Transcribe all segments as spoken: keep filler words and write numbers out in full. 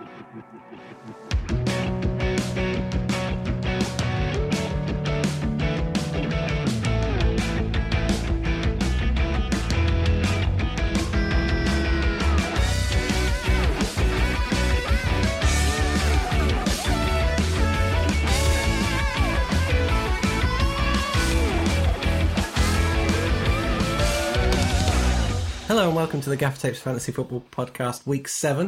Hello and welcome to the Gaffer Tapes Fantasy Football Podcast, Week seven.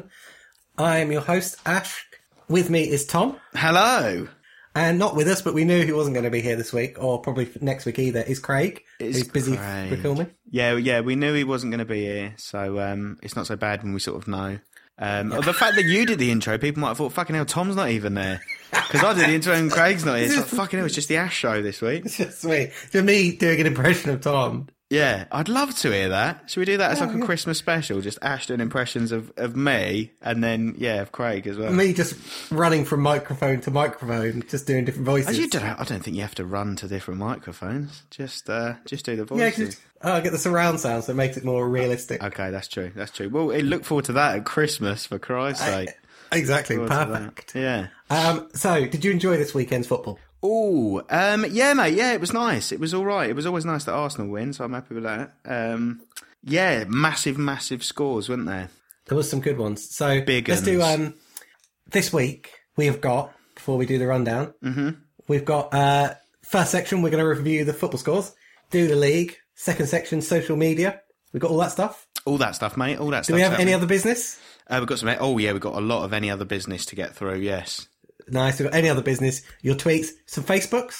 I am your host, Ash. With me is Tom. Hello. And not with us, but we knew he wasn't going to be here this week, or probably next week either, is Craig. It's He's busy Craig. recording. Yeah, yeah, we knew he wasn't going to be here, so um, it's not so bad when we sort of know. Um, yeah. The fact that you did the intro, people might have thought, fucking hell, Tom's not even there. Because I did the intro and Craig's not here. It's like, fucking hell, it's just the Ash show this week. It's just me. Just me doing an impression of Tom. Yeah, I'd love to hear that. Should we do that as Oh, like a yeah. Christmas special? Just Ash doing impressions of, of me, and then, yeah, of Craig as well. Me just running from microphone to microphone, just doing different voices. As you don't, I don't think you have to run to different microphones. Just uh, just do the Yeah, voices. cause oh, I get the surround sound, so it makes it more realistic. Okay, that's true. That's true. Well, look forward to that at Christmas, for Christ's sake. Exactly, Look forward to perfect. that. Yeah. Um, so, did you enjoy this weekend's football? Oh, um, yeah, mate. Yeah, it was nice. It was all right. It was always nice that Arsenal win, so I'm happy with that. Um, yeah, massive, massive scores, weren't there? There was some good ones. So Big let's do uns. um this week we have got, before we do the rundown, mm-hmm. we've got uh first section, we're going to review the football scores, do the league, second section, social media. We've got all that stuff. All that stuff, mate. All that Do stuff. we have any other business? Uh, we've got some. Oh, yeah, we've got a lot of any other business to get through. Yes. Nice. We've got any other business, your tweets, some Facebooks.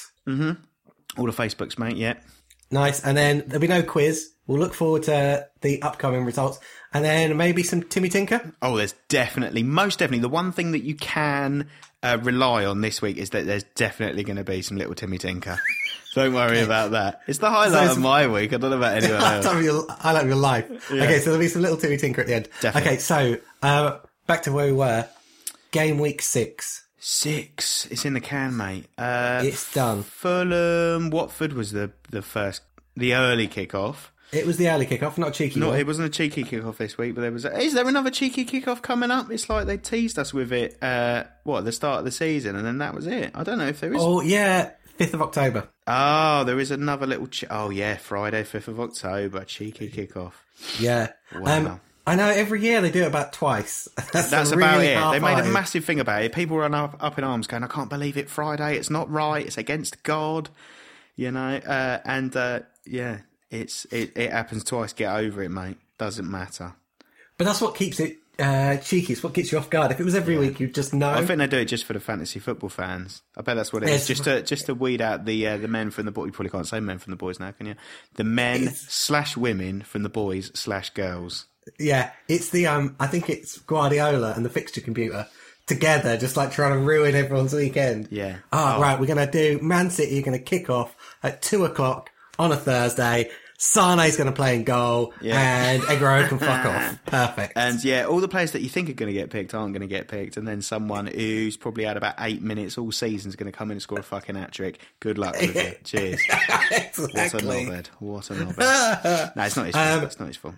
All the Facebooks, mate. Yeah. Nice. And then there'll be no quiz. We'll look forward to the upcoming results. And then maybe some Timmy Tinker. Oh, there's definitely, most definitely, the one thing that you can uh, rely on this week is that there's definitely going to be some little Timmy Tinker. Don't worry about that. It's the highlight So of my week. I don't know about anyone else. Highlight of your, highlight of your life. Yeah. Okay, so there'll be some little Timmy Tinker at the end. Definitely. Okay, so uh, back to where we were. Game week six. Six. It's in the can, mate. Uh, It's done. Fulham, Watford was the, the first, the early kick-off. It was the early kickoff, not a cheeky No, one. it wasn't a cheeky kick-off this week, but there was. A, is there another cheeky kick-off coming up? It's like they teased us with it, uh, what, at the start of the season, and then that was it. I don't know if there is. Oh, yeah, fifth of October. Oh, there is another little... Che- oh, yeah, Friday, fifth of October, cheeky kick-off. Yeah. Wow. Um, I know every year they do it about twice. That's, That's a about really it. They made a half-hearted- massive thing about it. People were up, up in arms going, I can't believe it, Friday, it's not right, it's against God, you know, uh, and, uh, yeah... It's it, it happens twice. Get over it, mate. Doesn't matter. But that's what keeps it uh, cheeky. It's what gets you off guard. If it was every yeah. week, you'd just know. I think they do it just for the fantasy football fans. I bet that's what it yes. is. Just to just to weed out the uh, the men from the boys. You probably can't say men from the boys now, can you? The men it's... slash women from the boys slash girls. Yeah, it's the um. I think it's Guardiola and the fixture computer together, just like trying to ruin everyone's weekend. Yeah. Oh, oh. right. We're gonna do Man City. Are going to kick off at two o'clock. On a Thursday, Sane's going to play in goal, yeah. and Aguero can fuck off. Perfect. And yeah, all the players that you think are going to get picked aren't going to get picked, and then someone who's probably had about eight minutes all season is going to come in and score a fucking hat-trick. Good luck with it. Cheers. Exactly. What a knobhead. What a knobhead. No, it's not his fault. Um, it's not his fault.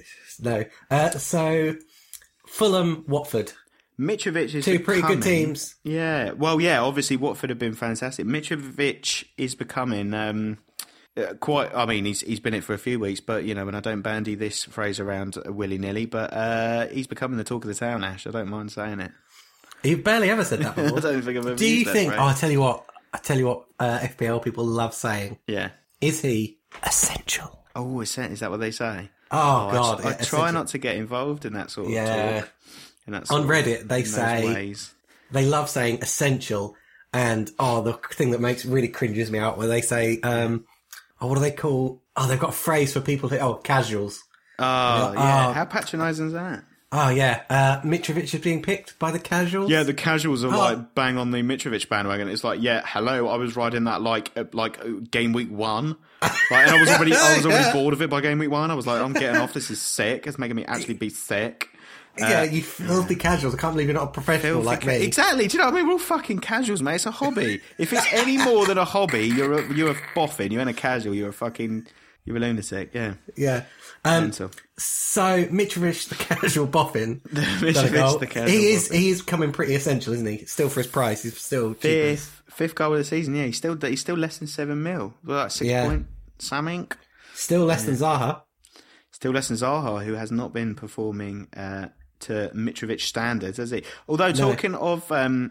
No. Uh, so, Fulham, Watford. Mitrovic is two becoming, pretty good teams. Yeah. Well, yeah, obviously Watford have been fantastic. Mitrovic is becoming... Um, Uh, quite, I mean, he's he's been it for a few weeks, but, you know, when I don't bandy this phrase around willy-nilly, but uh, he's becoming the talk of the town, Ash. I don't mind saying it. You've barely ever said that before. I don't think I've ever Do used you that think, phrase. oh, I tell you what, I tell you what uh, F P L people love saying. Yeah. Is he essential? Oh, is that, is that what they say? Oh, oh God. I, I yeah, try essential. not to get involved in that sort of yeah. talk. In that sort On Reddit, they of, say, ways. they love saying essential, and, oh, the thing that makes really cringes me out, where they say, um, oh, what do they call? Oh, they've got a phrase for people who, oh, casuals. Oh, like, yeah. oh, How patronising is that? Oh, yeah. Uh, Mitrovic is being picked by the casuals. Yeah, the casuals are Oh. like bang on the Mitrovic bandwagon. It's like, yeah, hello, I was riding that like uh, like uh, game week one, like, and I was already I was already Yeah. bored of it by game week one. I was like, I'm getting off. This is sick. It's making me actually be sick. Yeah, Uh, you filthy casuals. I can't believe you're not a professional Filthy like ca- me. Exactly. Do you know what I mean? We're all fucking casuals, mate. It's a hobby. If it's any more than a hobby, you're a, you're a boffin. You're in a casual. You're a fucking You're a lunatic, yeah. Yeah. Um, Mental. so Mitrovic, the casual boffin, Mitrovic, the casual he is boffin. he is coming pretty essential, isn't he? Still for his price, he's still cheap. Fifth, fifth goal of the season, yeah. He's still he's still less than seven mil. Well, like six Yeah. point something. Still less than Zaha. Still less than Zaha, who has not been performing uh, to Mitrovic standards, has he? Although talking no. of um,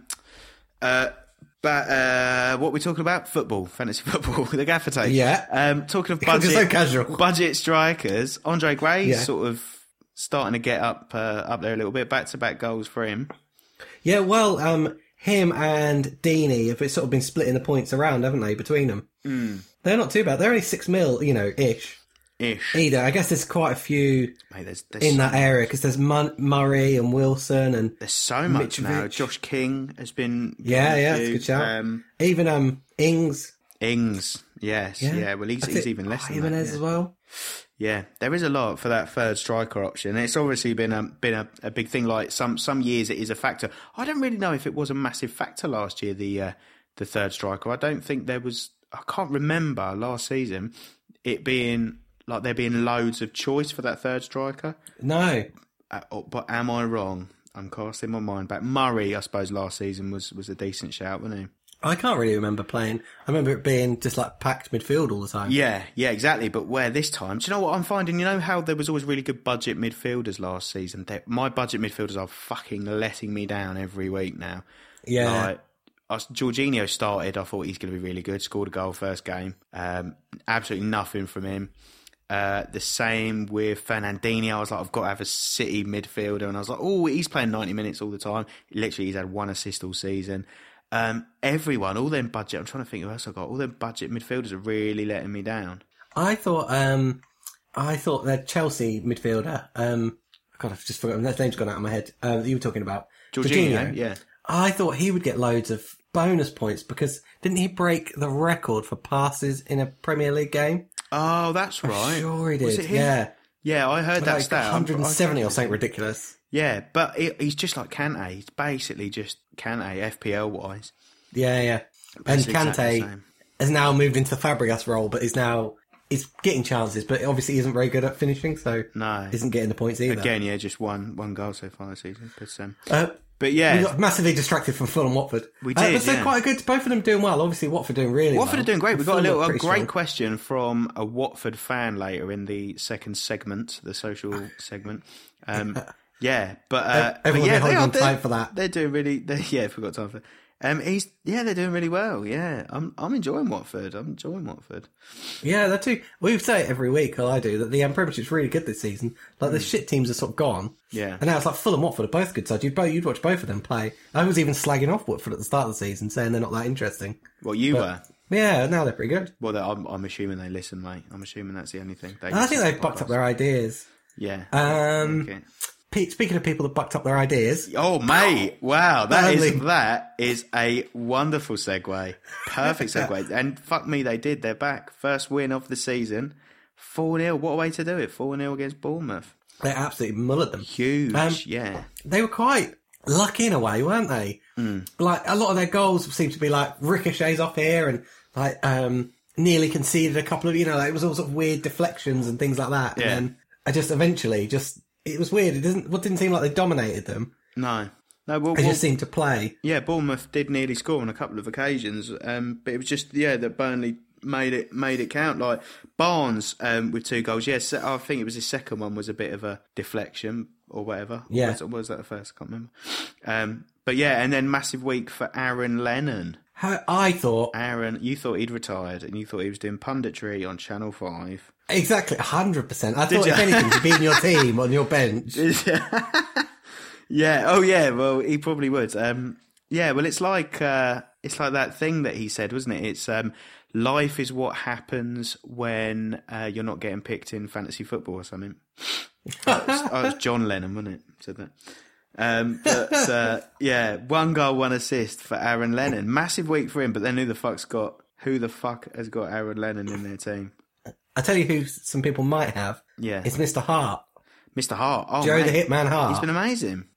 uh, but uh, what we're talking about, football, fantasy football, the gaffer tape. Yeah. Um, talking of budget, so casual. budget strikers, Andre Gray's Yeah. sort of starting to get up uh, up there a little bit. Back to back goals for him. Yeah, well, um, him and Deeney have sort of been splitting the points around, haven't they, between them? Mm. They're not too bad. They're only six mil, you know, ish. Ish. Either. I guess there's quite a few Mate, there's, there's in so that much. area because there's Mun- Murray and Wilson and There's so much now. Mitrovic. Josh King has been. Yeah, yeah, a that's a few. good shout. Um, even um Ings. Ings, yes, yeah. Yeah. Well, he's, I he's think even less than that. Jimenez Yeah. as well. Yeah, there is a lot for that third striker option. It's obviously been a been a, a big thing. Like some some years, it is a factor. I don't really know if it was a massive factor last year. The uh, the third striker. I don't think there was. I can't remember last season it being like there being loads of choice for that third striker. No. Uh, but am I wrong? I'm casting my mind back. Murray, I suppose, last season was was a decent shout, wasn't he? I can't really remember playing. I remember it being just like packed midfield all the time. Yeah, yeah, exactly. But where this time, do you know what I'm finding? You know how there was always really good budget midfielders last season? They, my budget midfielders are fucking letting me down every week now. Yeah. Like, us, Jorginho started, I thought he's going to be really good, scored a goal first game. Um, absolutely nothing from him. Uh, the same with Fernandinho. I was like, I've got to have a City midfielder. And I was like, oh, he's playing ninety minutes all the time. Literally, he's had one assist all season. Um, everyone, all them budget, I'm trying to think who else I got. All them budget midfielders are really letting me down. I thought, um, I thought that Chelsea midfielder, um, God, I've just forgotten, that name's gone out of my head, uh, that you were talking about. Jorginho, yeah. I thought he would get loads of bonus points because didn't he break the record for passes in a Premier League game? Oh, that's right. I'm sure he Was did, it him? yeah. Yeah, I heard that Like stat. one hundred seventy or something ridiculous. Yeah, but he, he's just like Kante. He's basically just Kante, F P L-wise. Yeah, yeah. And Basically exactly the Kante same. has now moved into the Fabregas role, but is now he's getting chances, but obviously isn't very good at finishing, so No. isn't getting the points either. Again, yeah, just one one goal so far this season. But, um, Uh, but yeah, we got massively distracted from Fulham Watford. We Uh, did, but they're yeah. quite good. Both of them doing well. Obviously, Watford doing really Watford well. are doing great. We've got a Fulham little are a pretty great strong. question from a Watford fan later in the second segment, the social segment. Um, yeah, but, uh, but Everyone yeah, will be they are, holding they're, time for that. They're doing really. They're, yeah, if we've got time for. Um, he's yeah, they're doing really well. Yeah, I'm I'm enjoying Watford. I'm enjoying Watford. Yeah, that too. We say it every week, or I do, that the um, Premiership's really good this season. Like the shit teams are sort of gone. Yeah. And now it's like Fulham, Watford are both good sides. You'd both, you'd watch both of them play. I was even slagging off Watford at the start of the season, saying they're not that interesting. Well, you But- were. Yeah, now they're pretty good. Well, they- I'm, I'm assuming they listen, mate. I'm assuming that's the only thing. They And I think listen to they've bucked up podcasts. their ideas. Yeah. Um, Okay. Pete, speaking of people that bucked up their ideas, Oh, mate! Wow, that is Burnley. that is a wonderful segue. Perfect segue. And fuck me, they did. They're back. First win of the season. four nil. What a way to do it. four nil against Bournemouth. they absolutely mullered them. Huge. Um, yeah. They were quite lucky in a way, weren't they? Mm. Like a lot of their goals seemed to be like ricochets off here and like um nearly conceded a couple of, you know, like it was all sort of weird deflections and things like that. Yeah. And then I just eventually just it was weird. It doesn't what didn't seem like they dominated them. No. No, well, They well, just seemed to play. yeah, Bournemouth did nearly score on a couple of occasions, um, but it was just, yeah, that Burnley made it made it count. Like Barnes um, with two goals. Yes, I think it was his second one was a bit of a deflection or whatever. Yeah. Was, was that the first? I can't remember. Um, but yeah, and then massive week for Aaron Lennon. How, I thought Aaron, you thought he'd retired and you thought he was doing punditry on Channel five. exactly one hundred percent. I thought you? if anything, to be in your team on your bench. Yeah. Oh, yeah. Well, he probably would. Um, yeah. Well, it's like uh, it's like that thing that he said, wasn't it? It's um, life is what happens when uh, you're not getting picked in fantasy football or something. oh, it was, oh, it was John Lennon, wasn't it? Said that. Um, but uh, yeah, one goal, one assist for Aaron Lennon. Massive week for him. But then who the fuck's got? Who the fuck has got Aaron Lennon in their team? I tell you who some people might have. Yeah, It's Mister Hart. Mister Hart. Oh, Joe mate. the Hitman Hart. He's been amazing.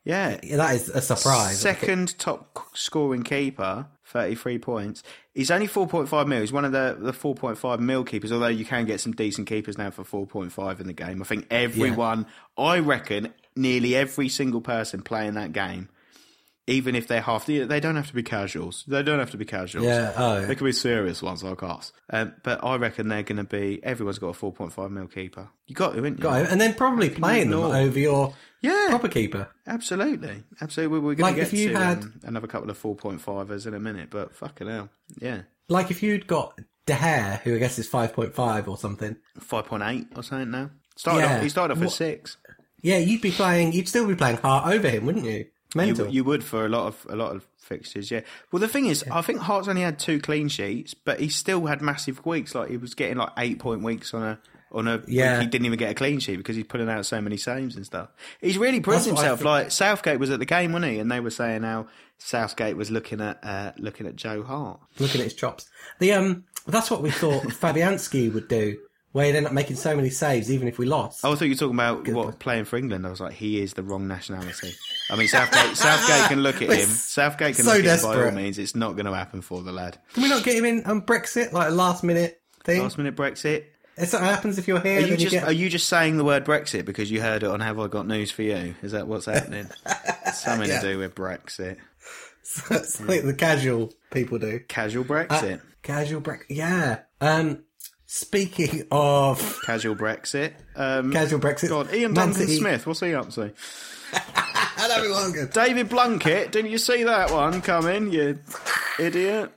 Yeah. Yeah, that is a surprise. Second top scoring keeper, thirty-three points. He's only four point five mil. He's one of the, the four point five mil keepers, although you can get some decent keepers now for four point five in the game. I think everyone, yeah. I reckon, nearly every single person playing that game, even if they're half, they don't have to be casuals. They don't have to be casuals. Yeah, oh, yeah. They can be serious ones like us. Um, but I reckon they're going to be, everyone's got a four point five mil keeper. You got to, haven't you? Got to, and then probably playing them over your yeah, proper keeper. Absolutely. Absolutely. We're going like to get to had, um, another couple of four point fivers in a minute, but fucking hell. Yeah. Like if you'd got De Gea, who I guess is five point five or something. five point eight or something now. Started yeah. off, he started off what, at six. Yeah, you'd be playing, you'd still be playing Hart over him, wouldn't you? Mental. You, you would for a lot of a lot of fixtures, yeah. Well, the thing is, yeah. I think Hart's only had two clean sheets, but he still had massive weeks. Like he was getting like eight point weeks on a on a yeah. week he didn't even get a clean sheet because he's putting out so many saves and stuff. He's really proved himself. Like Southgate was at the game, wasn't he? And they were saying how Southgate was looking at uh, looking at Joe Hart, looking at his chops. The um, that's what we thought Fabianski would do. Where he'd end up making so many saves, even if we lost. Oh, I thought you were talking about Good. what playing for England. I was like, he is the wrong nationality. I mean, Southgate, Southgate can look at him. Southgate can so look desperate. at him by all means. It's not going to happen for the lad. Can we not get him in on Brexit, like a last minute thing? Last minute Brexit. It's what happens if you're here. Are you, then just, you get... are you just saying the word Brexit because you heard it on Have I Got News for You? Is that what's happening? Something yeah. to do with Brexit. Something yeah. the casual people do. Casual Brexit. Uh, casual Brexit. Yeah. Um. Speaking of casual Brexit, um, casual Brexit. God, Ian Duncan Smith, what's he up to? That'd be one good. David Blunkett, didn't you see that one coming? You idiot.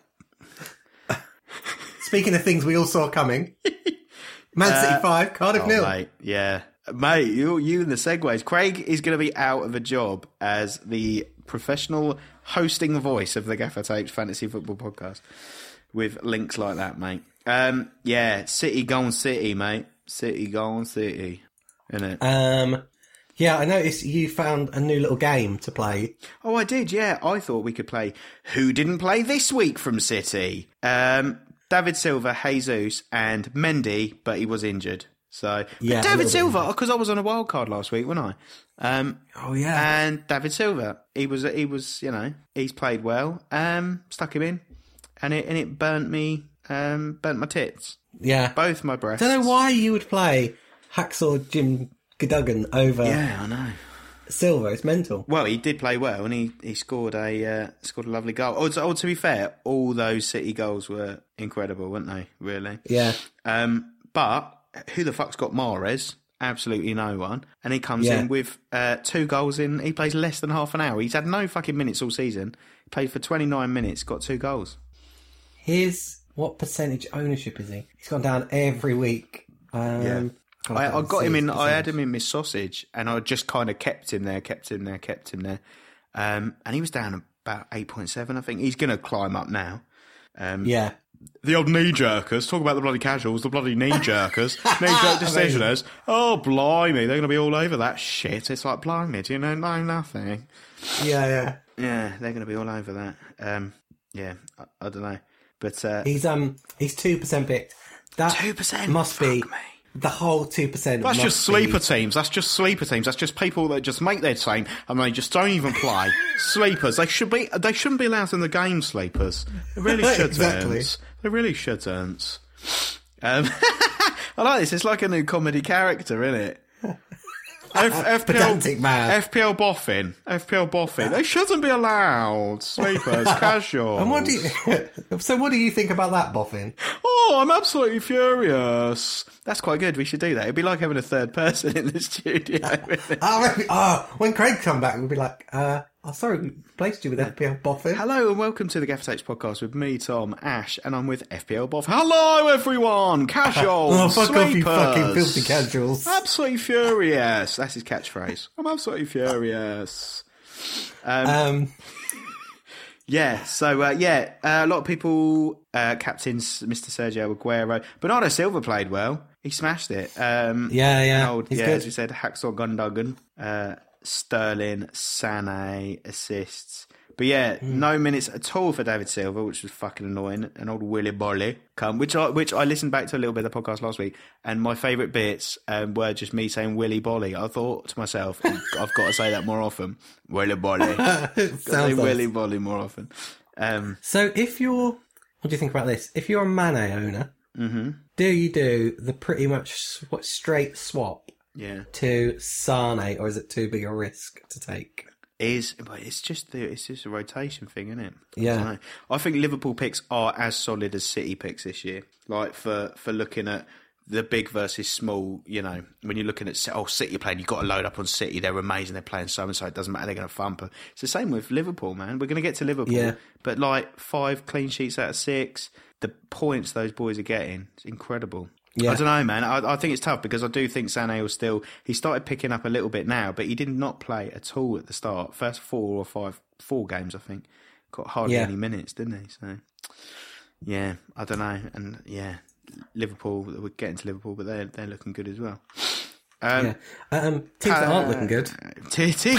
Speaking of things we all saw coming, Man City uh, five, Cardiff oh, nil. Mate, yeah, mate, you you and the segues. Craig is going to be out of a job as the professional hosting voice of the Gaffer Tapes Fantasy Football Podcast with links like that, mate. Um, yeah, City gone City, mate. City gone City, isn't it? Um, yeah, I noticed you found a new little game to play. Oh, I did, yeah. I thought we could play Who Didn't Play This Week from City. Um, David Silva, Jesus, and Mendy, but he was injured. So, yeah, David Silva, because I was on a wild card last week, wasn't I? Um, oh yeah. And David Silva, he was, he was, you know, he's played well. Um, stuck him in, and it and it burnt me. Um, burnt my tits. Yeah. Both my breasts. Don't know why you would play Hacksaw Jim Cadogan over yeah, I know. Silva. It's mental. Well, he did play well, and he, he scored a uh, scored a lovely goal. Oh, to, oh, to be fair, all those City goals were incredible, weren't they? Really? Yeah. Um, but who the fuck's got Mahrez? Absolutely no one. And he comes yeah. in with uh, two goals in. He plays less than half an hour. He's had no fucking minutes all season. He played for twenty-nine minutes, got two goals. His... What percentage ownership is he? He's gone down every week. Um, yeah. I, I got him in, I had him in my sausage, and I just kind of kept him there, kept him there, kept him there. Um, and he was down about eight point seven, I think. He's going to climb up now. Um, yeah. The old knee-jerkers, talk about the bloody casuals, the bloody knee-jerkers, knee-jerk decisioners. Oh, blimey, they're going to be all over that shit. It's like, blimey, do you know, no, nothing. Yeah, yeah. Yeah, they're going to be all over that. Um, yeah, I, I don't know. But uh, he's um he's two percent picked. That two percent must Fuck be me. The whole two percent. That's must just sleeper be... teams. That's just sleeper teams. That's just people that just make their team and they just don't even play. Sleepers. They should be. They shouldn't be allowed in the game. Sleepers. They really shouldn't. Exactly. They really shouldn't. Um, I like this. It's like a new comedy character, isn't it? F- FPL, man. F P L boffin, F P L boffin. They shouldn't be allowed. Sleepers, casual. And what do you? So, what do you think about that boffin? Oh, I'm absolutely furious. That's quite good. We should do that. It'd be like having a third person in the studio. oh, oh, when Craig come back, we'll be like, uh, "Oh, sorry, we replaced you with F P L boffin." Hello and welcome to the Gaffer Tapes podcast with me, Tom, Ash, and I'm with F P L boff. Hello, everyone. Casuals. Oh, fuck sleepers. off, you fucking filthy casuals. Absolutely furious. That's his catchphrase. I'm absolutely furious. Um, um yeah, so, uh, yeah, uh, a lot of people, uh, captains Mister Sergio Aguero. Bernardo Silva played well. He smashed it. Um, yeah, yeah. Old, He's yeah, good. as we said, Hacksaw Gundogan, uh, Sterling, Sané, assists. But yeah, mm. no minutes at all for David Silva, which was fucking annoying. An old Willy Bolly come, which I which I listened back to a little bit of the podcast last week, and my favourite bits um, were just me saying Willy Bolly. I thought to myself, I've got to say that more often. Willy Bolly. Sounds say Willy Bolly more often. Um, so if you're, what do you think about this? If you're a Mane owner, mm-hmm. do you do the pretty much what straight swap yeah. to Sane, or is it too big a risk to take? Is but it's just the it's just a rotation thing, isn't it? Yeah, I, I think Liverpool picks are as solid as City picks this year. Like for, for looking at the big versus small, you know, when you're looking at oh City playing, you've got to load up on City. They're amazing. They're playing so and so. It doesn't matter. They're going to thump. It's the same with Liverpool, man. We're going to get to Liverpool, yeah. but like five clean sheets out of six, the points those boys are getting, it's incredible. Yeah. I don't know, man. I, I think it's tough because I do think Sané will still... He started picking up a little bit now, but he did not play at all at the start. First four or five, four games, I think. Got hardly yeah. any minutes, didn't he? So, yeah, I don't know. And, yeah, Liverpool, we're getting to Liverpool, but they're, they're looking good as well. Um, yeah. um, teams uh, that aren't looking good. T- t-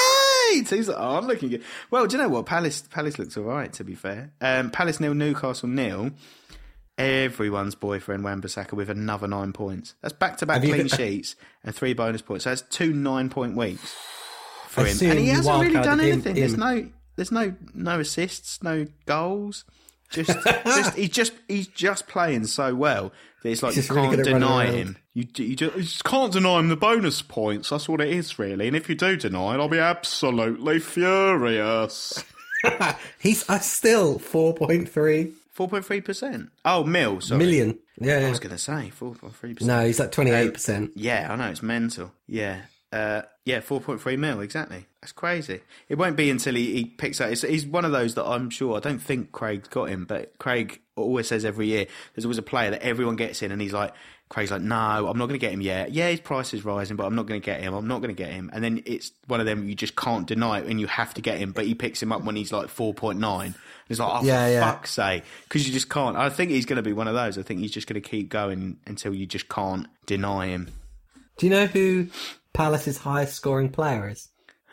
teams that aren't looking good. Well, do you know what? Palace Palace looks all right, to be fair. Um, Palace nil, Newcastle nil. Everyone's boyfriend Wan-Bissaka with another nine points. That's back-to-back clean sheets and three bonus points. So that's two nine-point weeks for him, and he hasn't really done anything. There's no, there's no, no assists, no goals. Just, just he's just he's just playing so well that it's like you can't really deny him. You, you, just, you just can't deny him the bonus points. That's what it is, really. And if you do deny it, I'll be absolutely furious. He's uh, still four point three. four point three percent. Oh, mil, sorry. Million. Yeah, yeah. I was going to say four point three percent. No, he's like twenty-eight percent. Um, yeah, I know, it's mental. Yeah. Uh, yeah, four point three mil, exactly. That's crazy. It won't be until he, he picks up. It's, he's one of those that I'm sure, I don't think Craig's got him, but Craig always says every year, there's always a player that everyone gets in and he's like, Craig's like, no, I'm not going to get him yet. Yeah, his price is rising, but I'm not going to get him. I'm not going to get him. And then it's one of them you just can't deny it and you have to get him, but he picks him up when he's like four point nine. It's like, oh, yeah, for yeah. fuck's sake. Because you just can't. I think he's going to be one of those. I think he's just going to keep going until you just can't deny him. Do you know who Palace's highest scoring player is?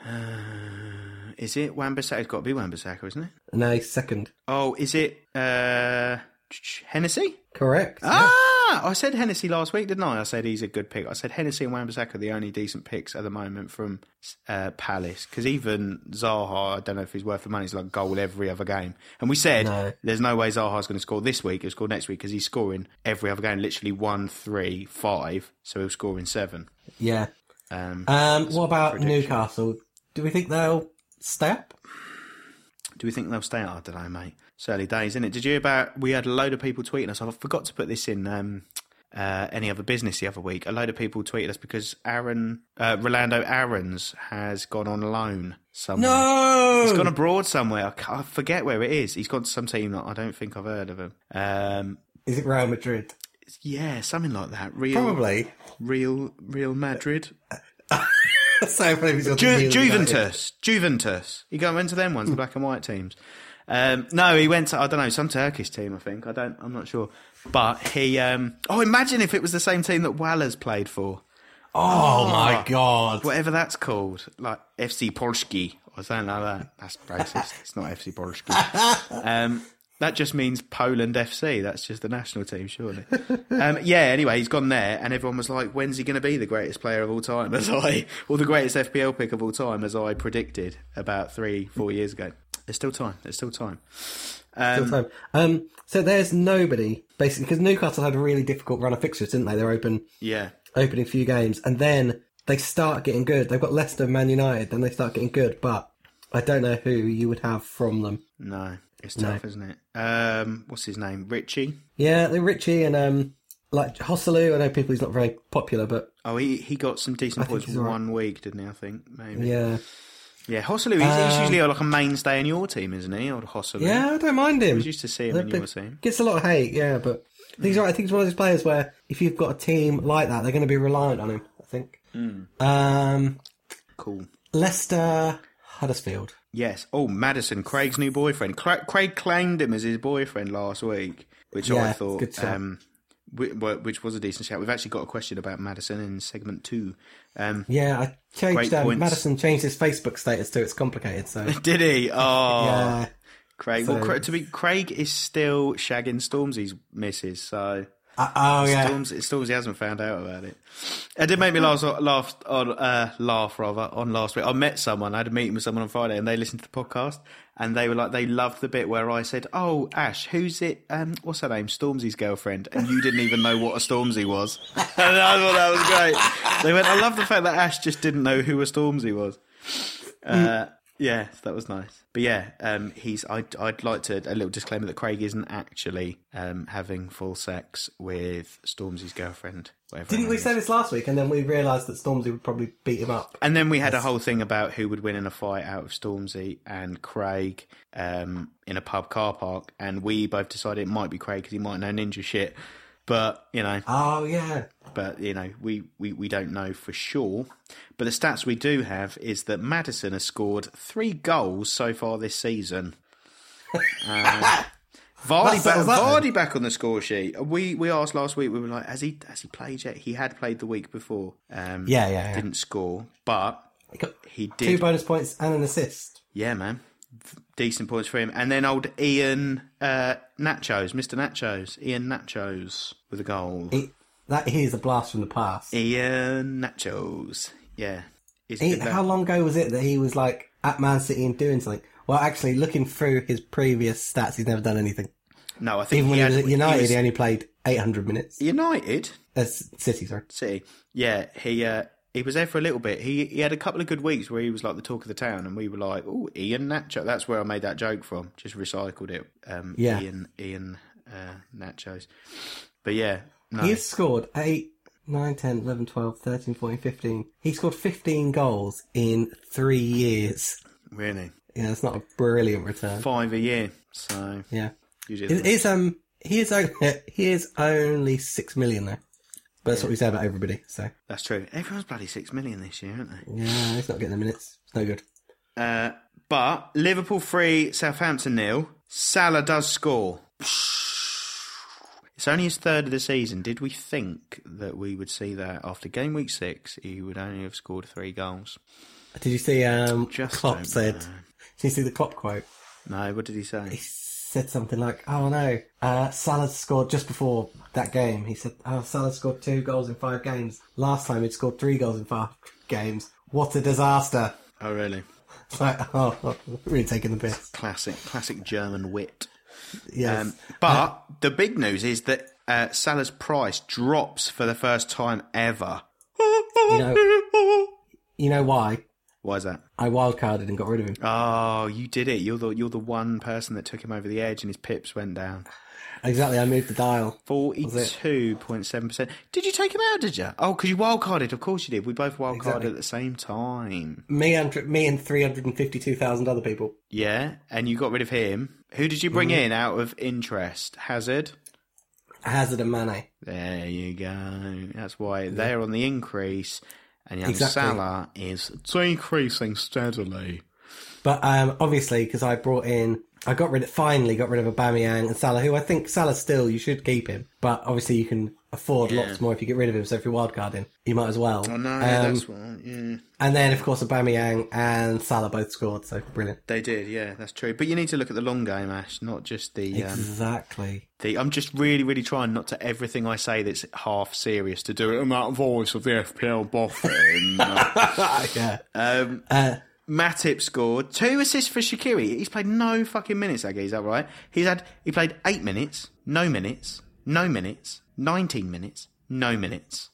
Uh, is it Wan-Bissaka? It's got to be Wan-Bissaka, isn't it? No, he's second. Oh, is it uh, Hennessy? Correct. Ah, yeah. I said Hennessy last week, didn't I? I said he's a good pick. I said Hennessy and Wan-Bissaka are the only decent picks at the moment from uh, Palace. Because even Zaha, I don't know if he's worth the money, he's like goal every other game. And we said no. there's no way Zaha's going to score this week. He'll score next week because he's scoring every other game, literally one, three, five. So he'll score in seven. Yeah. Um, um, what about prediction. Newcastle? Do we think they'll stay up? Do we think they'll stay up? I don't know, mate. It's early days, isn't it? Did you hear about... We had a load of people tweeting us. I forgot to put this in um, uh, Any Other Business the other week. A load of people tweeted us because Aaron, uh, Rolando Aarons has gone on loan somewhere. No! He's gone abroad somewhere. I, I forget where it is. He's gone to some team that I don't think I've heard of him. Um, is it Real Madrid? Yeah, something like that. Real, Probably. Real, Real Madrid. So funny he's got Ju- Juventus. Juventus. He got into them ones, the black and white teams. Um, no, he went to, I don't know, some Turkish team, I think. I don't, I'm not sure. But he, um, oh, imagine if it was the same team that Waller's played for. Oh, oh my God. Whatever that's called. Like F C Polski or something like that. That's racist. It's not F C Polski. Um, that just means Poland F C. That's just the national team, surely. Um, yeah, anyway, he's gone there, and everyone was like, when's he going to be the greatest player of all time? As I, or the greatest F P L pick of all time, as I predicted about three, four years ago. There's still time. There's still time. Um, still time. Um, so there's nobody, basically, because Newcastle had a really difficult run of fixtures, didn't they? They're open, yeah, opening a few games, and then they start getting good. They've got Leicester, Man United, then they start getting good, but I don't know who you would have from them. No, it's tough, no. isn't it? Um, what's his name? Richie? Yeah, they're Richie and um, like Hosselu. I know people he's not very popular, but oh, he he got some decent points for one week, didn't he? I think maybe. Yeah. Yeah, Hosselu, he's, um, he's usually like a mainstay in your team, isn't he? Old Hosselu. Yeah, I don't mind him. I was used to see him in your team. Gets a lot of hate, yeah, but I think he's right. I think he's one of those players where if you've got a team like that, they're going to be reliant on him, I think. Mm. Um, cool. Leicester, Huddersfield. Yes. Oh, Maddison, Craig's new boyfriend. Cra- Craig claimed him as his boyfriend last week, which yeah, I thought... Um, which was a decent shout. We've actually got a question about Maddison in segment two. Um, yeah, I changed. Um, Maddison changed his Facebook status to "It's complicated." So did he? Oh, yeah. Craig. So, well, Craig, to be Craig is still shagging Stormzy's missus. So uh, oh yeah, Stormzy, Stormzy hasn't found out about it. It did make me laugh. Laugh on uh, laugh rather on last week. I met someone. I had a meeting with someone on Friday, and they listened to the podcast. And they were like, they loved the bit where I said, "Oh, Ash, who's it? Um, what's her name? Stormzy's girlfriend." And you didn't even know what a Stormzy was. And I thought that was great. They went, "I love the fact that Ash just didn't know who a Stormzy was." Uh, mm. Yeah, that was nice. But yeah, um, he's. I'd, I'd like to a little disclaimer that Craig isn't actually um, having full sex with Stormzy's girlfriend. Didn't we say this last week? And then we realised that Stormzy would probably beat him up. And then we had a whole thing about who would win in a fight out of Stormzy and Craig um, in a pub car park. And we both decided it might be Craig because he might know ninja shit. But, you know. Oh, yeah. But, you know, we, we, we don't know for sure. But the stats we do have is that Maddison has scored three goals so far this season. uh, Vardy, back, Vardy back on the score sheet. We we asked last week, we were like, has he has he played yet? He had played the week before. Um, yeah, yeah, yeah. Didn't score, but he, got he did. Two bonus points and an assist. Yeah, man. Decent points for him. And then old Ian uh, Nachos, Mister Nachos. Ian Nachos with a goal. He, that is a blast from the past. Ian Nachos. Yeah. He, how long ago was it that he was like at Man City and doing something? Well, actually, looking through his previous stats, he's never done anything. No, I think even when he, he was had, at United, he, was, he only played eight hundred minutes. United, that's City, sorry. City, yeah. He uh, he was there for a little bit. He he had a couple of good weeks where he was like the talk of the town, and we were like, "Oh, Ian Nacho." That's where I made that joke from. Just recycled it. Um, yeah, Ian Ian uh, Nachos. But yeah, no. He has scored eight, nine, ten, eleven, twelve, thirteen, fourteen, fifteen. He scored fifteen goals in three years. Really? Yeah, it's not a brilliant return. Five a year. So yeah. It is, um, he is only, he is only six million though. But that's yeah. what we say about everybody. So that's true. Everyone's bloody six million this year, aren't they? Yeah, he's not getting the minutes. It's no good. Uh, but Liverpool three, Southampton nil. Salah does score. It's only his third of the season. Did we think that we would see that after game week six, he would only have scored three goals? Did you see? Um, Just Klopp said. Know. Did you see the Klopp quote? No. What did he say? He said something like, "Oh no, uh, Salah scored just before that game." He said, "Oh, Salah scored two goals in five games. Last time he'd scored three goals in five games. What a disaster!" Oh, really? It's like, oh, oh really taking the piss. Classic, classic German wit. Yes. Um, but uh, the big news is that uh, Salah's price drops for the first time ever. You know, you know why? Why is that? I wildcarded and got rid of him. Oh, you did it. You're the you're the one person that took him over the edge and his pips went down. Exactly, I moved the dial. forty-two point seven percent. Did you take him out, did you? Oh, because you wildcarded. Of course you did. We both wildcarded exactly. at the same time. Me and me and three hundred fifty-two thousand other people. Yeah, and you got rid of him. Who did you bring mm. in out of interest? Hazard? Hazard and Mane. There you go. That's why yeah. they're on the increase. And young exactly. Salah is decreasing steadily. But um, obviously, because I brought in, I got rid of, finally got rid of Aubameyang and Salah, who I think Salah still, you should keep him. But obviously you can afford yeah. lots more if you get rid of him. So if you're wildcarding, you might as well. Oh no, um, that's right, yeah. And then, of course, Aubameyang and Salah both scored, so brilliant. They did, yeah, that's true. But you need to look at the long game, Ash, not just the... Um, exactly. The, I'm just really, really trying not to everything I say that's half serious to do it in that voice of the F P L boffin. yeah. Um, uh, Matip scored two assists for Shaqiri. He's played no fucking minutes, that guy, is that right? He's had he played eight minutes, no minutes, no minutes, nineteen minutes, no minutes.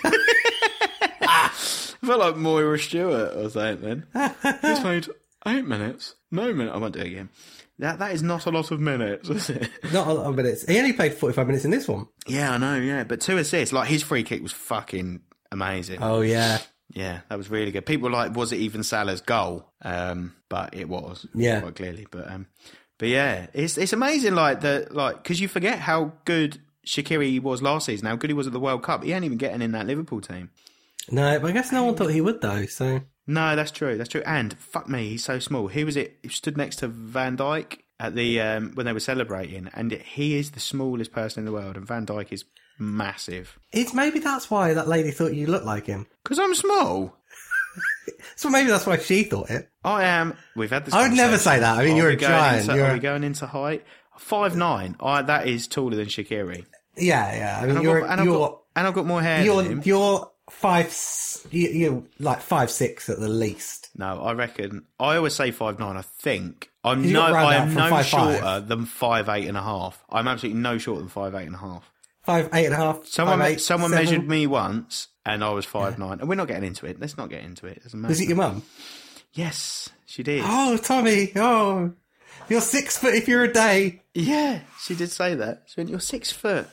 I felt like Moira Stewart or something then. He's played eight minutes, no minutes. I won't do it again. That that is not a lot of minutes, is it? Not a lot of minutes. He only played forty-five minutes in this one. Yeah, I know, yeah. But two assists. Like, his free kick was fucking amazing. Oh, yeah. Yeah, that was really good. People were like, was it even Salah's goal? Um, but it was. Yeah. Quite clearly. But um, but yeah, it's it's amazing, like, the like because you forget how good Shaqiri was last season, how good he was at the World Cup. He ain't even getting in that Liverpool team. No, but I guess no one thought he would, though, so... No, that's true. That's true. And fuck me, he's so small. Who was it? He stood next to Van Dijk at the um, when they were celebrating, and he is the smallest person in the world, and Van Dijk is massive. It's maybe that's why that lady thought you looked like him. Because I'm small. So maybe that's why she thought it. I am. We've had this. I would never say that. I mean, Are you're we a going giant. Into, You're are a- we going into height? Five nine. I that is taller than Shaqiri. Yeah, yeah. I mean, And I've you're got- and I've you're got- and I've got more hair you're than him. you're five. s- you- You're like five six at the least. No, I reckon. I always say five nine. I think I'm You no. got round I that am from no five five. shorter than five eight and a half. I'm absolutely no shorter than five eight and a half. Five eight and a half. Someone five, eight, someone seven. measured me once, and I was five nine. And we're not getting into it. Let's not get into it. It doesn't matter. Was it your mum? Yes, she did. Oh, Tommy. Oh, you're six foot if you're a day. Yeah, she did say that. She went, "You're six foot."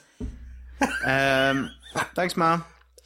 um, thanks, Mum.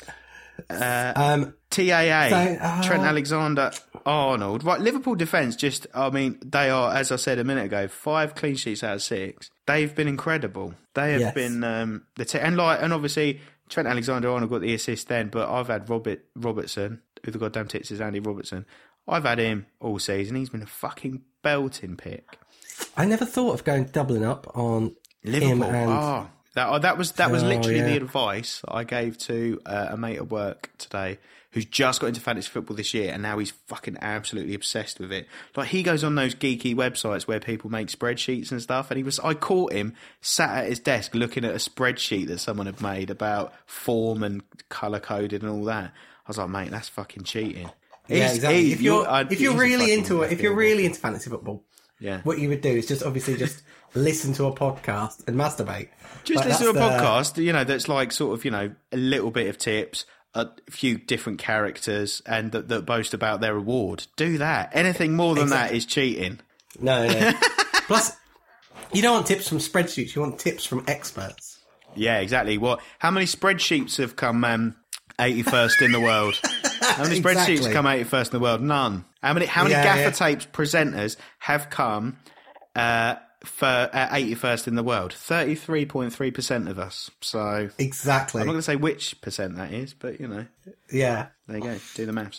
Um, T A A, So, oh. Trent Alexander-Arnold. Right, Liverpool defence just, I mean, they are, as I said a minute ago, five clean sheets out of six. They've been incredible. They have Yes. been, um, the t- and like, and obviously Trent Alexander-Arnold got the assist then, but I've had Robert Robertson, who the goddamn tits is Andy Robertson. I've had him all season. He's been a fucking belting pick. I never thought of going doubling up on Liverpool. him and Oh, that oh, that was that was Oh, literally yeah. the advice I gave to uh, a mate at work today, who's just got into fantasy football this year, and now he's fucking absolutely obsessed with it. Like, he goes on those geeky websites where people make spreadsheets and stuff, and he was I caught him sat at his desk looking at a spreadsheet that someone had made about form and colour coded and all that. I was like, mate, that's fucking cheating. yeah, He's- exactly. he- if you're I- if you're he's a really fucking into it, if you're F P L. really into fantasy football, Yeah. what you would do is just obviously just listen to a podcast and masturbate. Just Like, listen to a that's the- podcast, you know, that's like sort of, you know, a little bit of tips, a few different characters, and that, that boast about their award. Do that. Anything more than that is cheating. No, no. Plus, you don't want tips from spreadsheets. You want tips from experts. Yeah, exactly. What? How many spreadsheets have come um, eighty-first in the world? How many spreadsheets Exactly. come eighty-first in the world? None. How many? How many Yeah, gaffer yeah. tapes presenters have come uh, for uh, eighty-first in the world? Thirty-three point three percent of us. So Exactly. I'm not going to say which percent that is, but you know, Yeah. there you go. Do the maths.